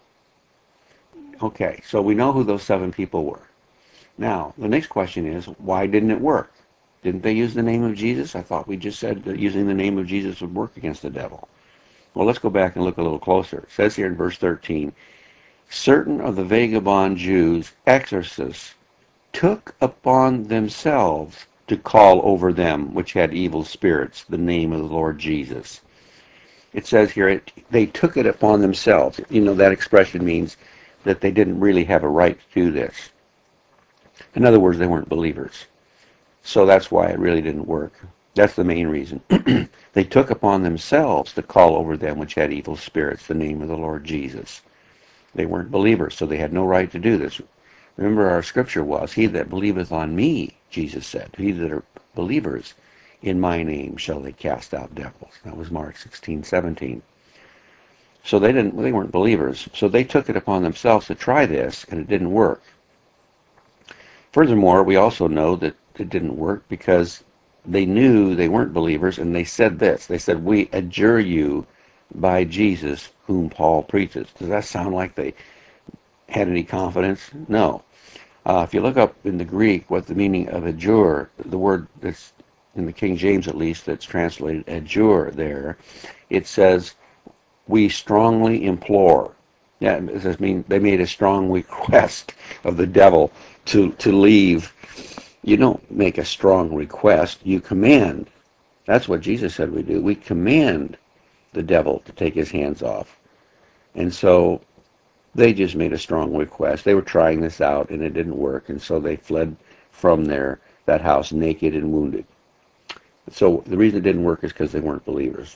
Okay, so we know who those 7 people were. Now, the next question is, why didn't it work? Didn't they use the name of Jesus? I thought we just said that using the name of Jesus would work against the devil. Well, let's go back and look a little closer. It says here in verse 13, certain of the vagabond Jews, exorcists, took upon themselves to call over them which had evil spirits the name of the Lord Jesus. It says here, they took it upon themselves. You know, that expression means that they didn't really have a right to do this. In other words, they weren't believers. So that's why it really didn't work. That's the main reason. They took upon themselves to call over them which had evil spirits the name of the Lord Jesus. They weren't believers, so they had no right to do this. Remember, our scripture was, he that believeth on me, Jesus said, he that are believers, in my name shall they cast out devils. That was Mark 16:17. So they weren't believers. So they took it upon themselves to try this, and it didn't work. Furthermore, we also know that it didn't work because they knew they weren't believers, and they said this. They said, we adjure you by Jesus whom Paul preaches. Does that sound like they had any confidence? No. If you look up in the Greek what the meaning of adjure, the word that's in the King James at least that's translated adjure there, it says, we strongly implore. Yeah, it says they made a strong request of the devil to leave. You don't make a strong request, you command. That's what Jesus said we do. We command the devil to take his hands off. And so they just made a strong request. They were trying this out and it didn't work, and so they fled from that house naked and wounded. So the reason it didn't work is because they weren't believers.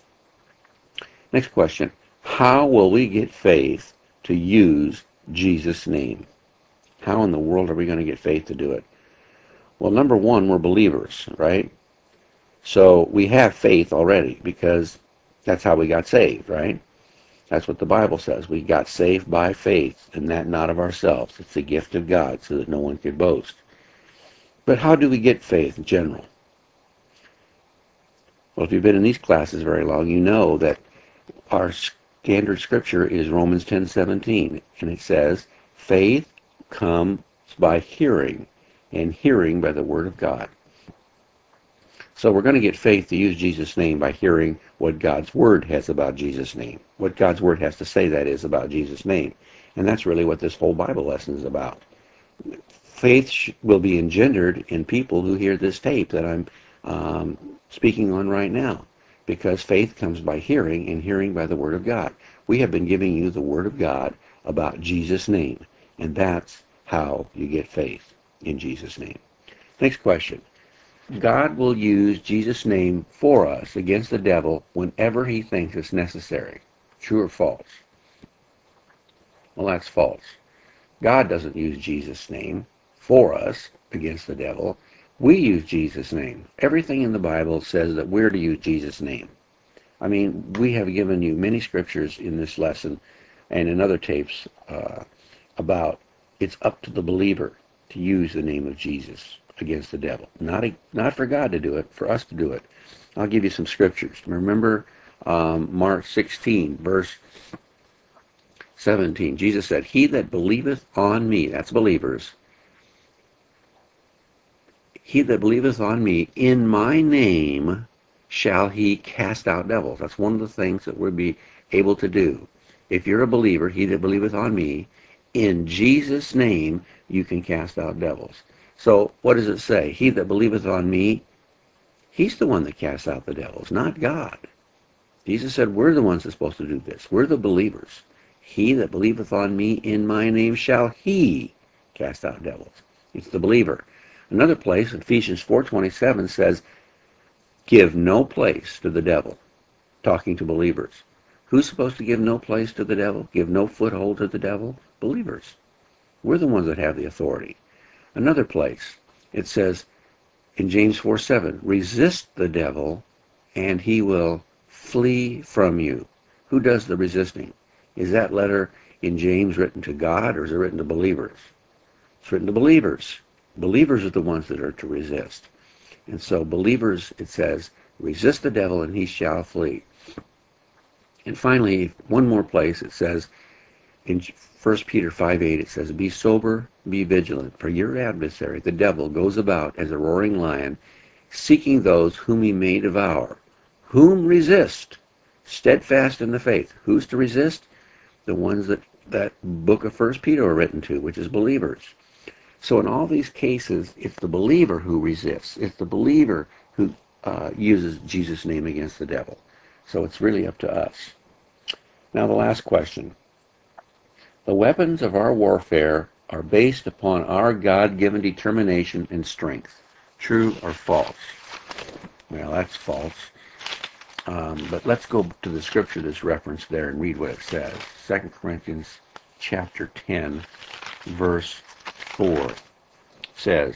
Next question. How will we get faith to use Jesus' name? How in the world are we going to get faith to do it? Well, number one, we're believers, right? So we have faith already because that's how we got saved, right? That's what the Bible says. We got saved by faith, and that not of ourselves. It's the gift of God so that no one could boast. But how do we get faith in general? Well, if you've been in these classes very long, you know that our standard scripture is Romans 10:17, and it says, faith comes by hearing, and hearing by the word of God. So we're going to get faith to use Jesus' name by hearing what God's word has about Jesus' name, what God's word has to say, that is, about Jesus' name. And that's really what this whole Bible lesson is about. Faith will be engendered in people who hear this tape that I'm speaking on right now, because faith comes by hearing, and hearing by the word of God. We have been giving you the word of God about Jesus' name, and that's how you get faith in Jesus' name. Next question. God will use Jesus' name for us against the devil whenever he thinks it's necessary. True or false? Well, that's false. God doesn't use Jesus' name for us against the devil. We use Jesus' name. Everything in the Bible says that we're to use Jesus' name. I mean, we have given you many scriptures in this lesson and in other tapes about it's up to the believer to use the name of Jesus against the devil. Not for God to do it, for us to do it. I'll give you some scriptures. Remember Mark 16, verse 17. Jesus said, he that believeth on me, that's believers, he that believeth on me, in my name shall he cast out devils. That's one of the things that we'll be able to do. If you're a believer, he that believeth on me, in Jesus' name you can cast out devils. So what does it say? He that believeth on me, he's the one that casts out the devils, not God. Jesus said we're the ones that's supposed to do this. We're the believers. He that believeth on me, in my name shall he cast out devils. It's the believer. Another place, Ephesians 4:27 says, give no place to the devil, talking to believers. Who's supposed to give no place to the devil? Give no foothold to the devil? Believers. We're the ones that have the authority. Another place, it says in James 4:7, resist the devil and he will flee from you. Who does the resisting? Is that letter in James written to God, or is it written to believers? It's written to believers. Believers are the ones that are to resist. And so believers, it says, resist the devil and he shall flee. And finally, one more place, it says in 1 Peter 5:8, it says, be sober, be vigilant, for your adversary, the devil, goes about as a roaring lion, seeking those whom he may devour. Whom resist? Steadfast in the faith. Who's to resist? The ones that book of 1 Peter are written to, which is believers. So in all these cases, it's the believer who resists. It's the believer who uses Jesus' name against the devil. So it's really up to us. Now the last question. The weapons of our warfare are based upon our God-given determination and strength. True or false? Well, that's false. But let's go to the scripture that's referenced there and read what it says. 2 Corinthians chapter 10, verse 4 says,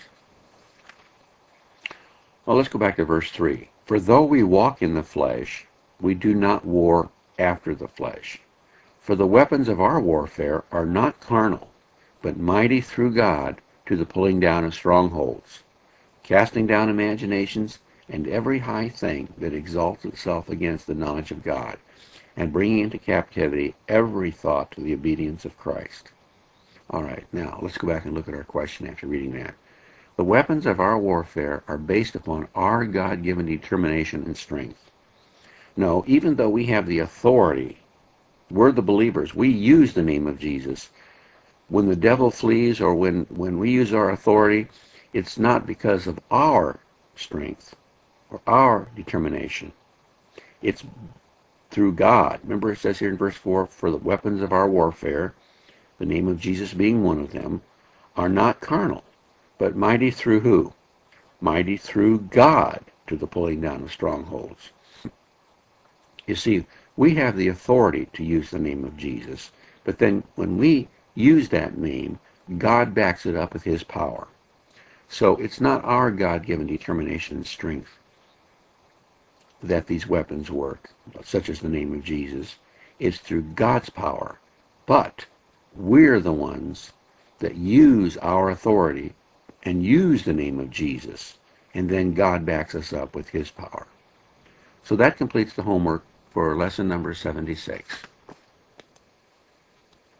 well, let's go back to verse 3. For though we walk in the flesh, we do not war after the flesh. For the weapons of our warfare are not carnal, but mighty through God to the pulling down of strongholds, casting down imaginations and every high thing that exalts itself against the knowledge of God, and bringing into captivity every thought to the obedience of Christ. All right, now let's go back and look at our question after reading that. The weapons of our warfare are based upon our God-given determination and strength. No, even though we have the authority, we're the believers, we use the name of Jesus. When the devil flees, or when we use our authority, it's not because of our strength or our determination. It's through God. Remember it says here in verse 4, for the weapons of our warfare, the name of Jesus being one of them, are not carnal, but mighty through who? Mighty through God to the pulling down of strongholds. You see, we have the authority to use the name of Jesus, but then when we use that name, God backs it up with his power. So it's not our God-given determination and strength that these weapons work, such as the name of Jesus. It's through God's power. But we're the ones that use our authority and use the name of Jesus, and then God backs us up with his power. So that completes the homework for lesson number 76.